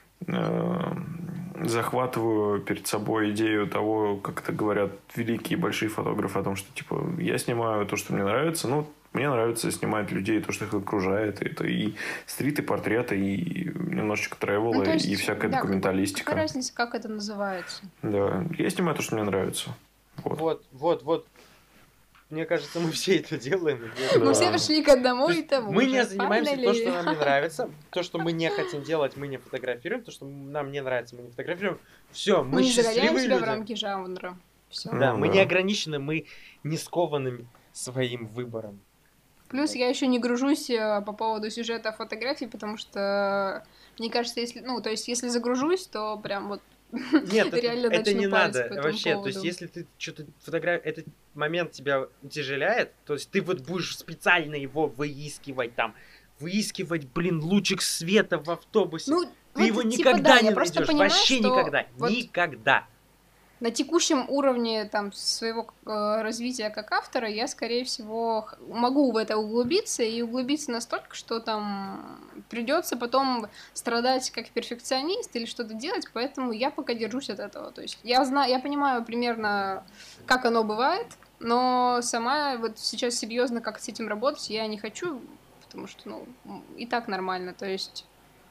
э, захватываю перед собой идею того, как это говорят великие большие фотографы, о том, что, типа, я снимаю то, что мне нравится. Ну, мне нравится снимать людей, то, что их окружает. Это и стриты, портреты, и немножечко Ну, тревела, то и есть, всякая да, как бы, какая документалистика. разница, как это называется? Да, я снимаю то, что мне нравится. Вот. Вот, вот, вот. Мне кажется, мы все это делаем. и это Мы все Да. пришли к одному То и есть тому мы же. не занимаемся то, что Finally. нам не нравится, то, что мы не хотим делать, мы не фотографируем, то, что нам не нравится, мы не фотографируем. Все, мы, Мы не загоняем счастливые себя в люди. рамки жанра. Все. Ну Да, мы да. не ограничены, мы не скованы своим выбором. Плюс Вот. я еще не гружусь э, по поводу сюжета фотографий, потому что мне кажется, если, ну, то есть, если загружусь, то прям вот Нет, это, реально это начну не париться надо по этому вообще. То есть, поводу. если ты что-то фотограф... этот момент тебя утяжеляет, то есть ты вот будешь специально его выискивать там, выискивать, блин, лучик света в автобусе. Ну, Ты вот, его типа, никогда да, не я просто найдешь, понимаю, вообще что никогда, вот никогда. на текущем уровне там своего э, развития как автора я, скорее всего, х- могу в это углубиться и углубиться настолько, что там придется потом страдать как перфекционист или что-то делать, поэтому я пока держусь от этого. То есть я знаю, я понимаю примерно, как оно бывает, но сама вот сейчас серьезно как с этим работать я не хочу, потому что, ну, м, и так нормально. То есть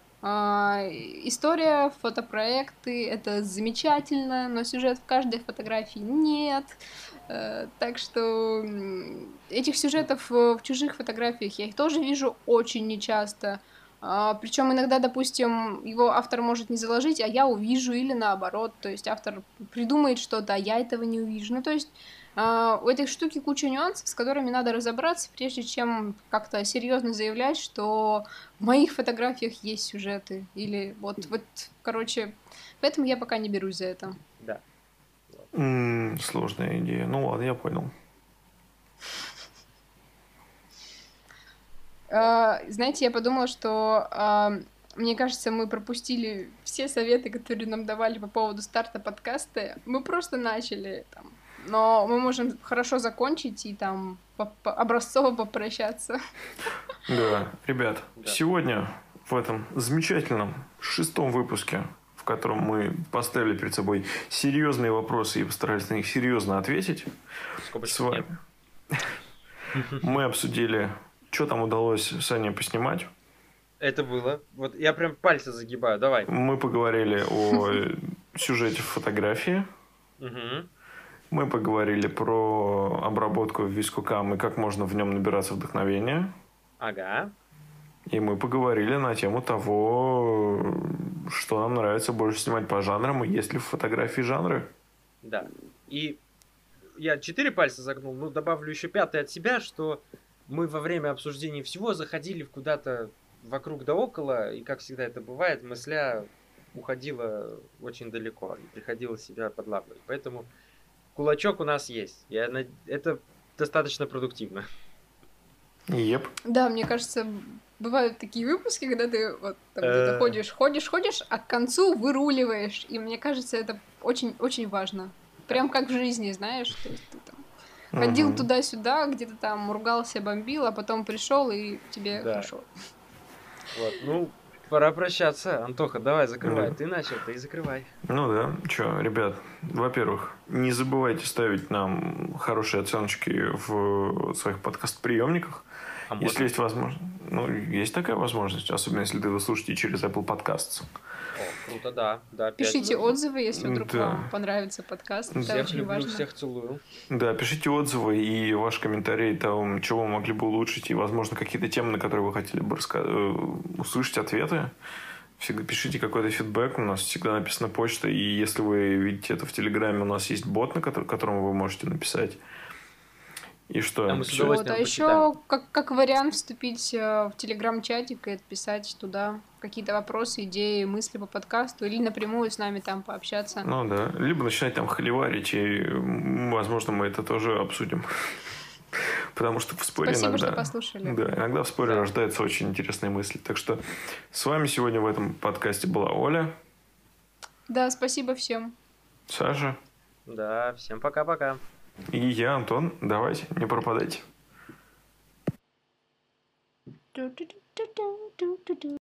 а, история, фотопроекты — это замечательно, но сюжет в каждой фотографии нет. Э, Так что м, этих сюжетов э, в чужих фотографиях я их тоже вижу очень нечасто. Причем иногда, допустим, его автор может не заложить, а я увижу, или наоборот. То есть автор придумает что-то, а я этого не увижу. Ну, то есть а, у этой штуки куча нюансов, с которыми надо разобраться, прежде чем как-то серьезно заявлять, что в моих фотографиях есть сюжеты. Или вот, вот, короче, поэтому я пока не берусь за это. Да. М, сложная идея. Ну ладно, я понял. А, знаете, я подумала, что а, мне кажется, мы пропустили все советы, которые нам давали по поводу старта подкаста. Мы просто начали там. Но мы можем хорошо закончить и там по- по- образцово попрощаться. Да, ребят, Да. сегодня в этом замечательном шестом выпуске, в котором мы поставили перед собой серьезные вопросы и постарались на них серьезно ответить, Скобочки с вами мы обсудили, что там удалось Сане поснимать. Это было. Вот я прям пальцы загибаю, давай. Мы поговорили о сюжете фотографии. Угу. Мы поговорили про обработку вискукам и как можно в нем набираться вдохновения. Ага. И мы поговорили на тему того, что нам нравится больше снимать по жанрам, и есть ли в фотографии жанры. Да. И я четыре пальца загнул, ну добавлю еще пятый от себя, что мы во время обсуждения всего заходили в куда-то вокруг да около, и как всегда это бывает, мысля уходила очень далеко, и приходилось себя подлавливать. Поэтому кулачок у нас есть. Я над- Это достаточно продуктивно. Еп. Да, мне кажется, бывают такие выпуски, когда ты вот там где-то Э. ходишь, ходишь, ходишь, а к концу выруливаешь. И мне кажется, это очень, очень важно. Прям как в жизни, знаешь, то есть ты там ходил Мгм. туда-сюда, где-то там ругался, бомбил, а потом пришел и тебе Да. хорошо. Вот. Ну, Пора прощаться. Антоха, давай, закрывай. Да. Ты начал, ты и закрывай. Ну да, что, ребят, во-первых, не забывайте ставить нам хорошие оценочки в своих подкаст-приемниках. А Если можно? есть возможность. Ну, есть такая возможность, особенно если ты слушаете через Apple Podcasts. О, круто, да. да пять Пишите звезд. отзывы, если вдруг Да. вам понравится подкаст. Это Всех очень люблю, важно. всех целую. Да, пишите отзывы и ваши комментарии того, чего вы могли бы улучшить, и, возможно, какие-то темы, на которые вы хотели бы раска- э, услышать ответы. Всегда пишите какой-то фидбэк, у нас всегда написана почта, и если вы видите это в Телеграме, у нас есть бот, на ко- которому вы можете написать. И что? А мы с Всё? Вот, удовольствием а почитаем. еще как, как вариант вступить э, в телеграм-чатик и отписать туда какие-то вопросы, идеи, мысли по подкасту или напрямую с нами там пообщаться. Ну да, либо начинать там холиварить, и, м, возможно, мы это тоже обсудим. Потому что в споре Спасибо, иногда... что послушали. Да, иногда в споре Да. рождаются очень интересные мысли. Так что с вами сегодня в этом подкасте была Оля, Да, спасибо всем. Саша Да, всем пока-пока. и я, Антон. Давайте, не пропадайте. Ту-ту-ту-ту-ту-ту-ту.